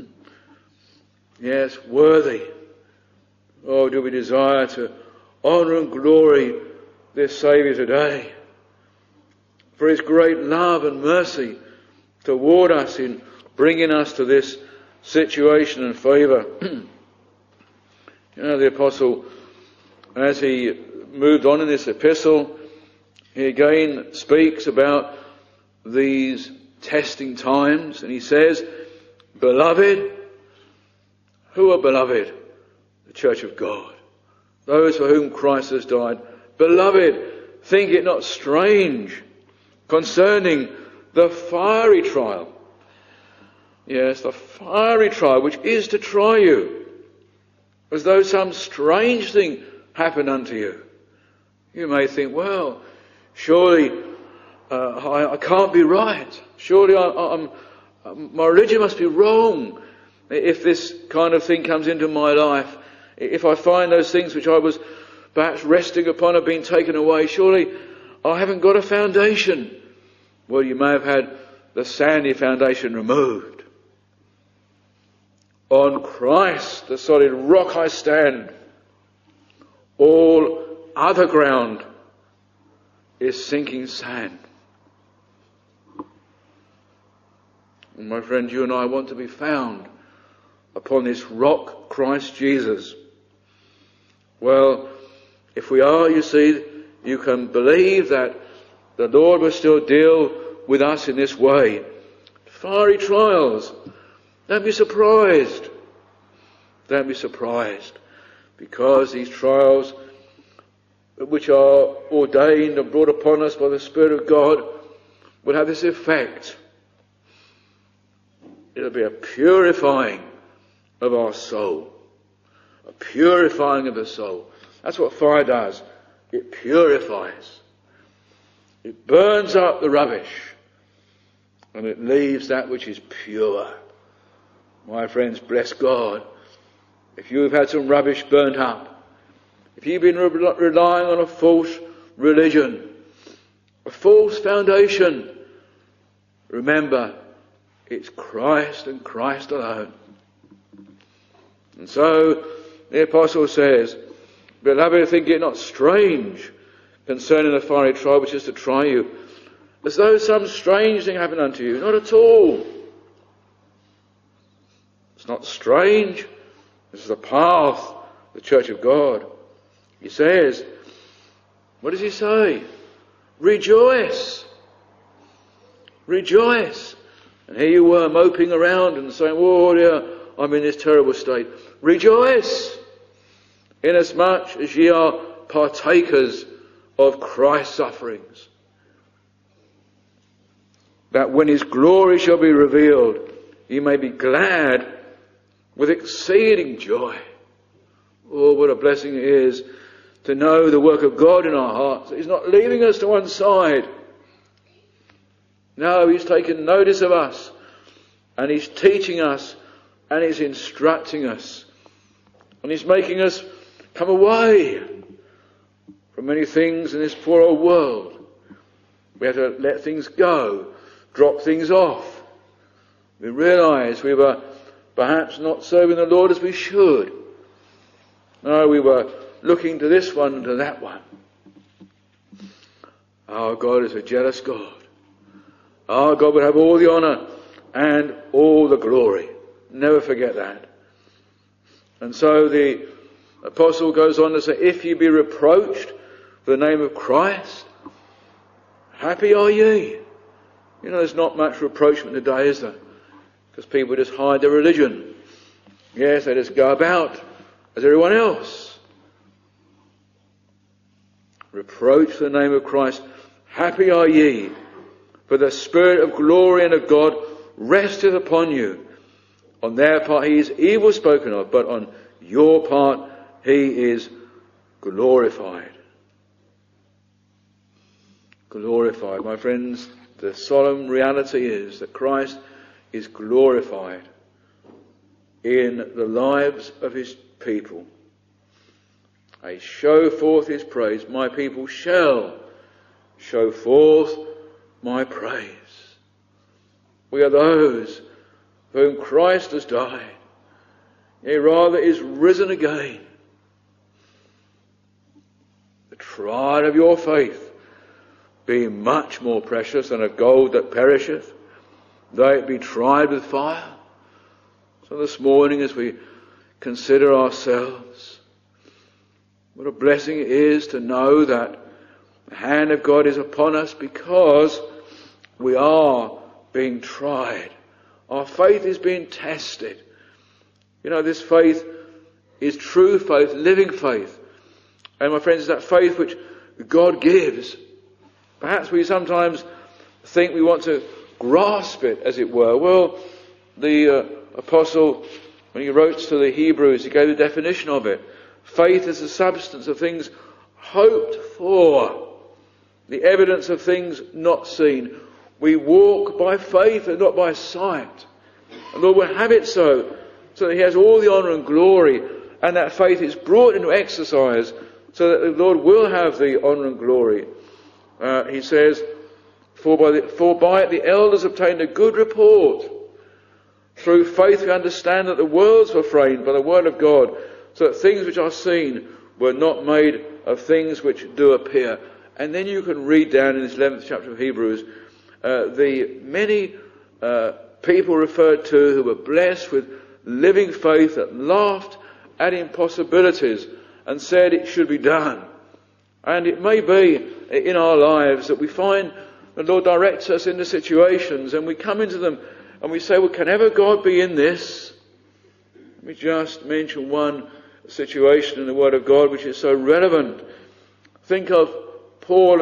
Yes, worthy. Oh, do we desire to honour and glory this Saviour today for his great love and mercy toward us in bringing us to this situation and favour. The Apostle, as he moved on in this epistle, he again speaks about these testing times, and he says, Beloved, who are beloved? The church of God, those for whom Christ has died. Beloved, think it not strange concerning the fiery trial. Yes, the fiery trial which is to try you, as though some strange thing happened unto you. You may think, well, surely I can't be right. Surely my religion must be wrong if this kind of thing comes into my life. If I find those things which I was perhaps resting upon have been taken away, surely I haven't got a foundation. Well, you may have had the sandy foundation removed. On Christ, the solid rock, I stand. All other ground is sinking sand. And my friend, you and I want to be found upon this rock, Christ Jesus. Well, if we are, you see, you can believe that the Lord will still deal with us in this way. Fiery trials. Don't be surprised. Don't be surprised. Because these trials, which are ordained and brought upon us by the Spirit of God, will have this effect. It'll be a purifying of our soul. A purifying of the soul. That's what fire does. It purifies. It burns up the rubbish. And it leaves that which is pure. My friends, bless God. If you have had some rubbish burnt up, if you've been relying on a false religion, a false foundation, remember, it's Christ and Christ alone. And so, the apostle says, beloved, think it not strange concerning the fiery trial which is to try you, as though some strange thing happened unto you. Not at all. It's not strange. This is the path, the church of God. He says, what does he say? Rejoice. Rejoice. And here you were moping around and saying, oh dear, I'm in this terrible state. Rejoice, inasmuch as ye are partakers of Christ's sufferings, that when his glory shall be revealed, ye may be glad with exceeding joy. Oh, what a blessing it is to know the work of God in our hearts. He's not leaving us to one side. No, he's taken notice of us, and he's teaching us, and he's instructing us, and he's making us come away from many things in this poor old world. We have to let things go, drop things off. We realise we were perhaps not serving the Lord as we should. No, we were looking to this one and to that one. Our God is a jealous God. Our God will have all the honour and all the glory. Never forget that. And so the apostle goes on to say, if ye be reproached for the name of Christ, happy are ye. You know, there's not much reproachment today, is there? Because people just hide their religion. Yes, they just go about as everyone else. Reproach for the name of Christ, happy are ye, for the Spirit of glory and of God resteth upon you. On their part he is evil spoken of, but on your part he is glorified. Glorified. My friends, the solemn reality is that Christ is glorified in the lives of his people. They show forth his praise. My people shall show forth my praise. We are those for whom Christ has died. He rather is risen again. The trial of your faith being much more precious than of gold that perisheth, though it be tried with fire. So this morning, as we consider ourselves, what a blessing it is to know that the hand of God is upon us because we are being tried. Our faith is being tested. You know, this faith is true faith, living faith. And my friends, it's that faith which God gives. Perhaps we sometimes think we want to grasp it, as it were. Well, the apostle, when he wrote to the Hebrews, he gave a definition of it. Faith is the substance of things hoped for, the evidence of things not seen. We walk by faith and not by sight. And Lord will have it so that he has all the honour and glory, and that faith is brought into exercise so that the Lord will have the honour and glory. He says, For by it the elders obtained a good report. Through faith we understand that the worlds were framed by the word of God, so that things which are seen were not made of things which do appear. And then you can read down in this 11th chapter of Hebrews the many people referred to who were blessed with living faith that laughed at impossibilities and said it should be done. And it may be in our lives that we find the Lord directs us into situations and we come into them and we say, well, can ever God be in this? Let me just mention one situation in the Word of God which is so relevant. Think of Paul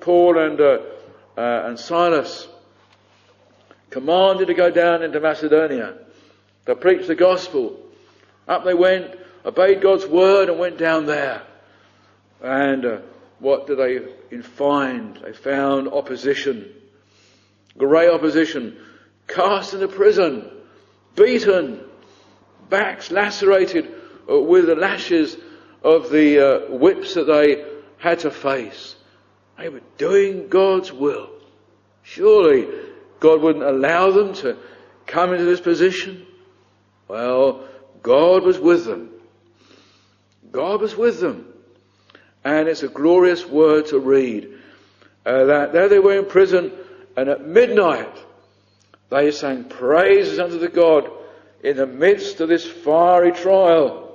and Silas, commanded to go down into Macedonia to preach the gospel. Up they went, obeyed God's word and went down there. And what did they find? They found opposition. Great opposition. Cast into prison. Beaten. Backs lacerated with the lashes of the whips that they had to face. They were doing God's will. Surely God wouldn't allow them to come into this position. Well, God was with them. God was with them. And it's a glorious word to read. That there they were in prison, and at midnight they sang praises unto the God in the midst of this fiery trial.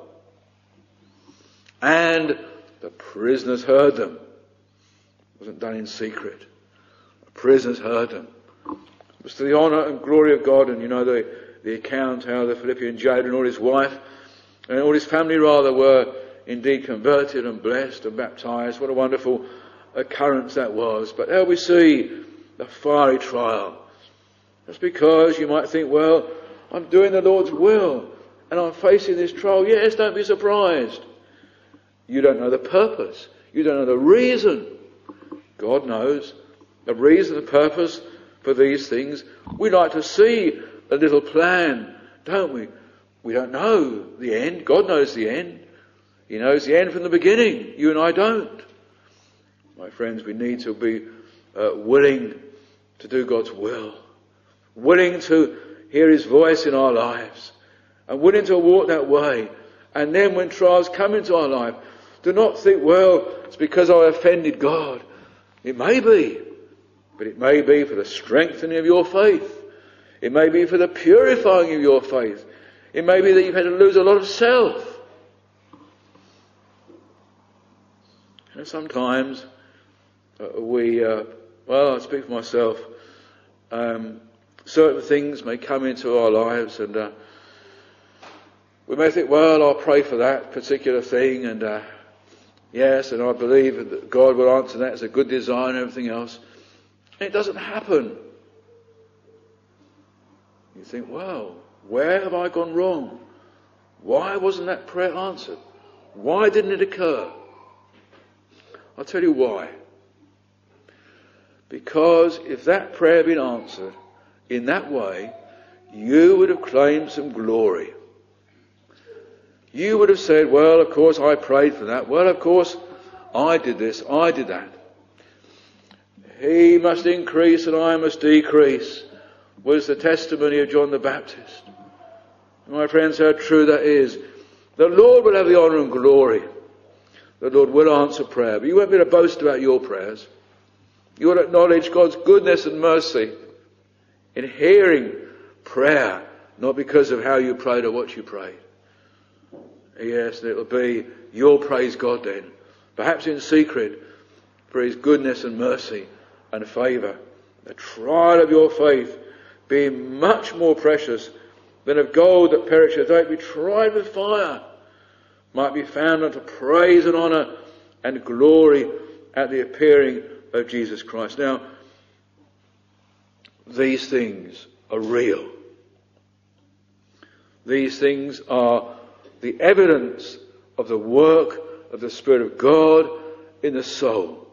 And the prisoners heard them. It wasn't done in secret. The prisoners heard them. It was to the honour and glory of God. And you know the account how the Philippian jailer and all his wife and all his family rather were indeed converted and blessed and baptised. What a wonderful occurrence that was. But there we see the fiery trial. That's because you might think, well, I'm doing the Lord's will and I'm facing this trial. Yes, don't be surprised. You don't know the purpose. You don't know the reason. God knows the reason, the purpose for these things. We like to see a little plan, don't we? We don't know the end. God knows the end. He knows the end from the beginning. You and I don't. My friends, we need to be willing to do God's will. Willing to hear his voice in our lives. And willing to walk that way. And then when trials come into our life, do not think, well, it's because I offended God. It may be. But it may be for the strengthening of your faith. It may be for the purifying of your faith. It may be that you've had to lose a lot of self. And sometimes I speak for myself, certain things may come into our lives and we may think, well, I'll pray for that particular thing and yes, and I believe that God will answer that. It's a good desire and everything else. And it doesn't happen. You think, well, where have I gone wrong? Why wasn't that prayer answered? Why didn't it occur? I'll tell you why. Because if that prayer had been answered in that way, you would have claimed some glory. You would have said, well, of course I prayed for that. Well, of course I did this, I did that. He must increase and I must decrease, was the testimony of John the Baptist. My friends, how true that is. The Lord will have the honour and glory. The Lord will answer prayer. But you won't be able to boast about your prayers. You will acknowledge God's goodness and mercy in hearing prayer, not because of how you prayed or what you prayed. Yes, and it'll be you'll praise God then, perhaps in secret, for his goodness and mercy and favour. The trial of your faith being much more precious than of gold that perisheth, though it be tried with fire, might be found unto praise and honour and glory at the appearing of Jesus Christ. Now, these things are real. These things are the evidence of the work of the Spirit of God in the soul.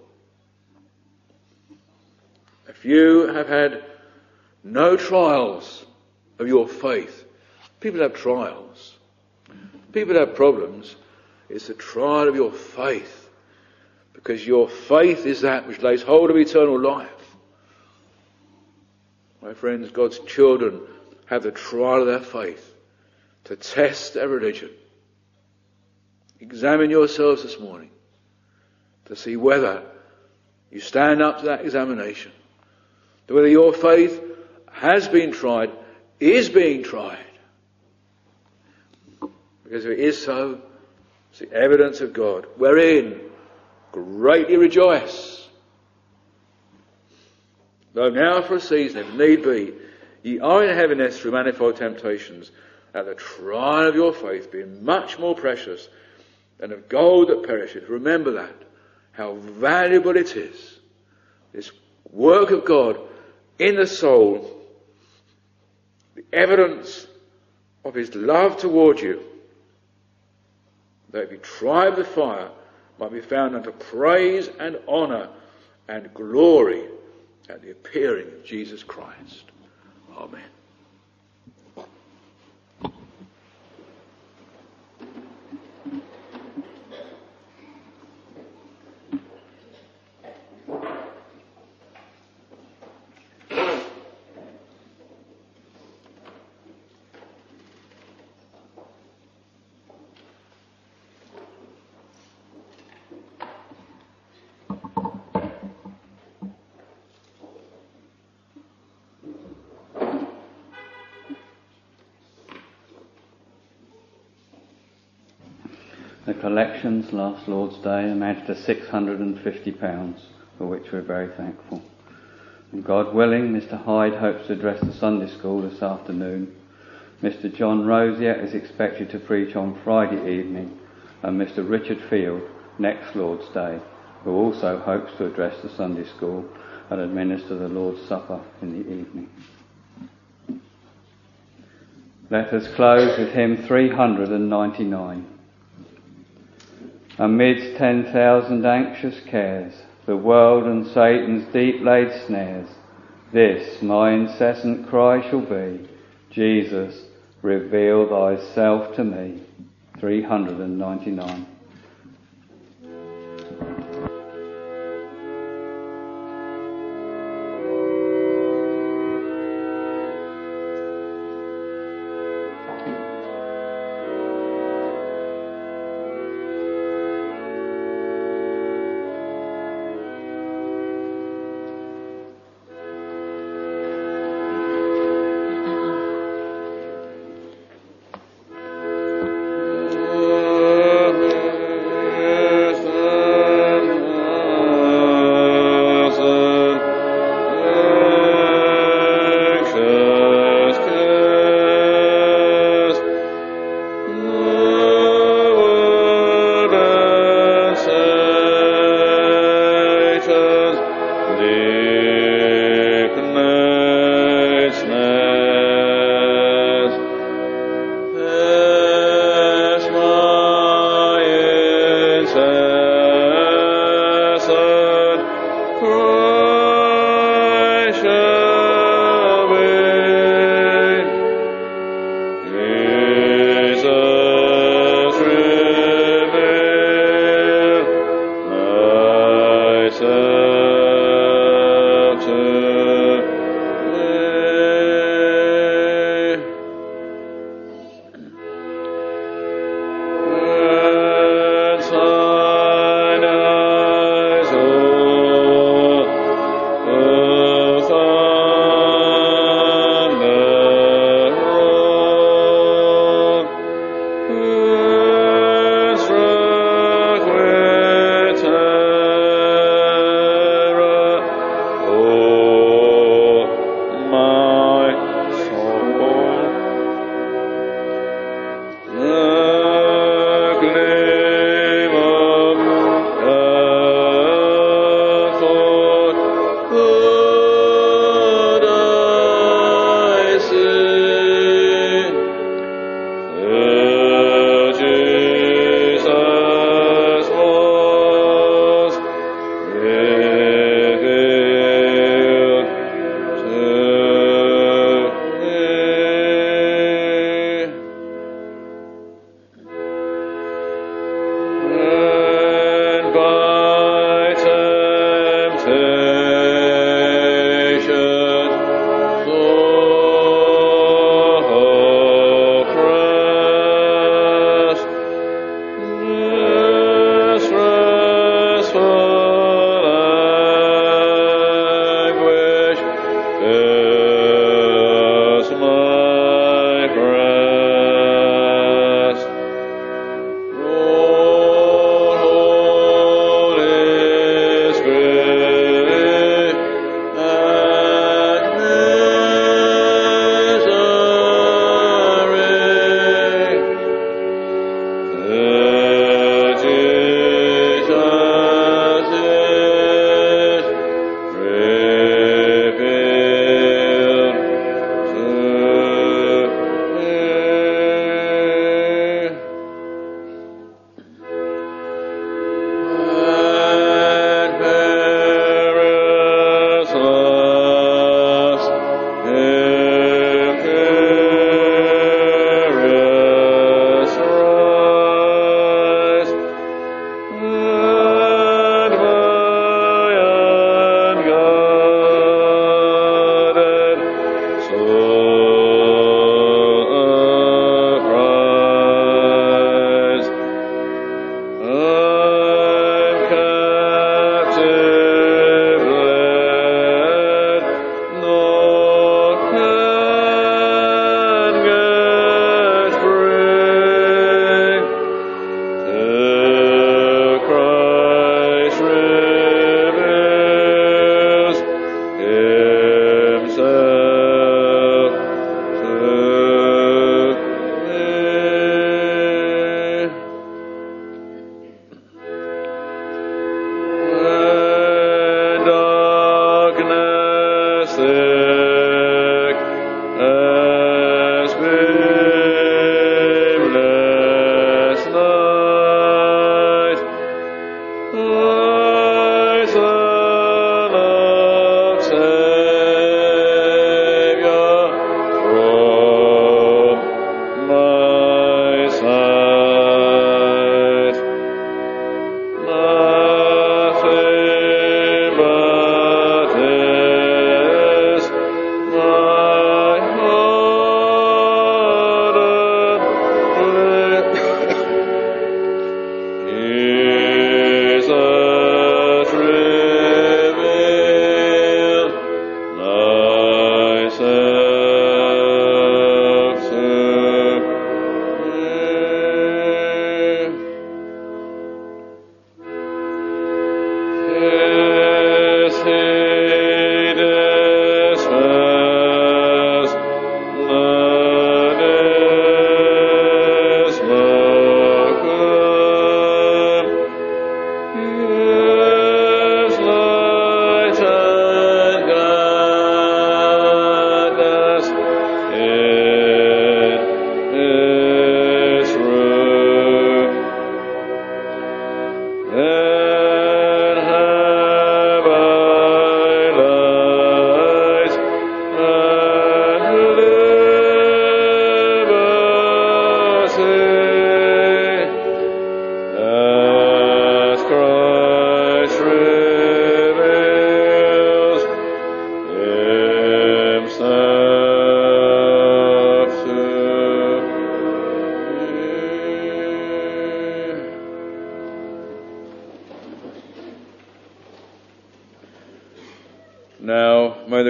If you have had no trials of your faith, people have trials, people have problems, it's the trial of your faith, because your faith is that which lays hold of eternal life. My friends, God's children have the trial of their faith to test their religion. Examine yourselves this morning to see whether you stand up to that examination, to whether your faith has been tried, is being tried. Because if it is so, it's the evidence of God, wherein greatly rejoice. Though now for a season, if need be, ye are in heaviness through manifold temptations, that the trial of your faith, being much more precious than of gold that perisheth. Remember that, how valuable it is, this work of God in the soul, the evidence of his love toward you, that if you try the fire, might be found unto praise and honour and glory at the appearing of Jesus Christ. Amen. The collections last Lord's Day amounted to £650, for which we're very thankful. And God willing, Mr. Hyde hopes to address the Sunday school this afternoon. Mr. John Rosier is expected to preach on Friday evening, and Mr. Richard Field next Lord's Day, who also hopes to address the Sunday school and administer the Lord's Supper in the evening. Let us close with hymn 399. Amidst 10,000 anxious cares, the world and Satan's deep-laid snares, this my incessant cry shall be, Jesus, reveal thyself to me. 399.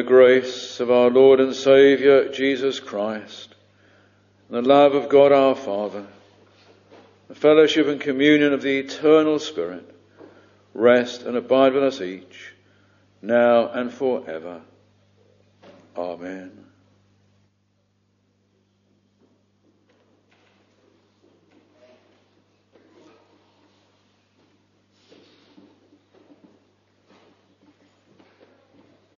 grace of our Lord and Saviour, Jesus Christ, and the love of God our Father, the fellowship and communion of the eternal Spirit, rest and abide with us each, now and forever. Amen.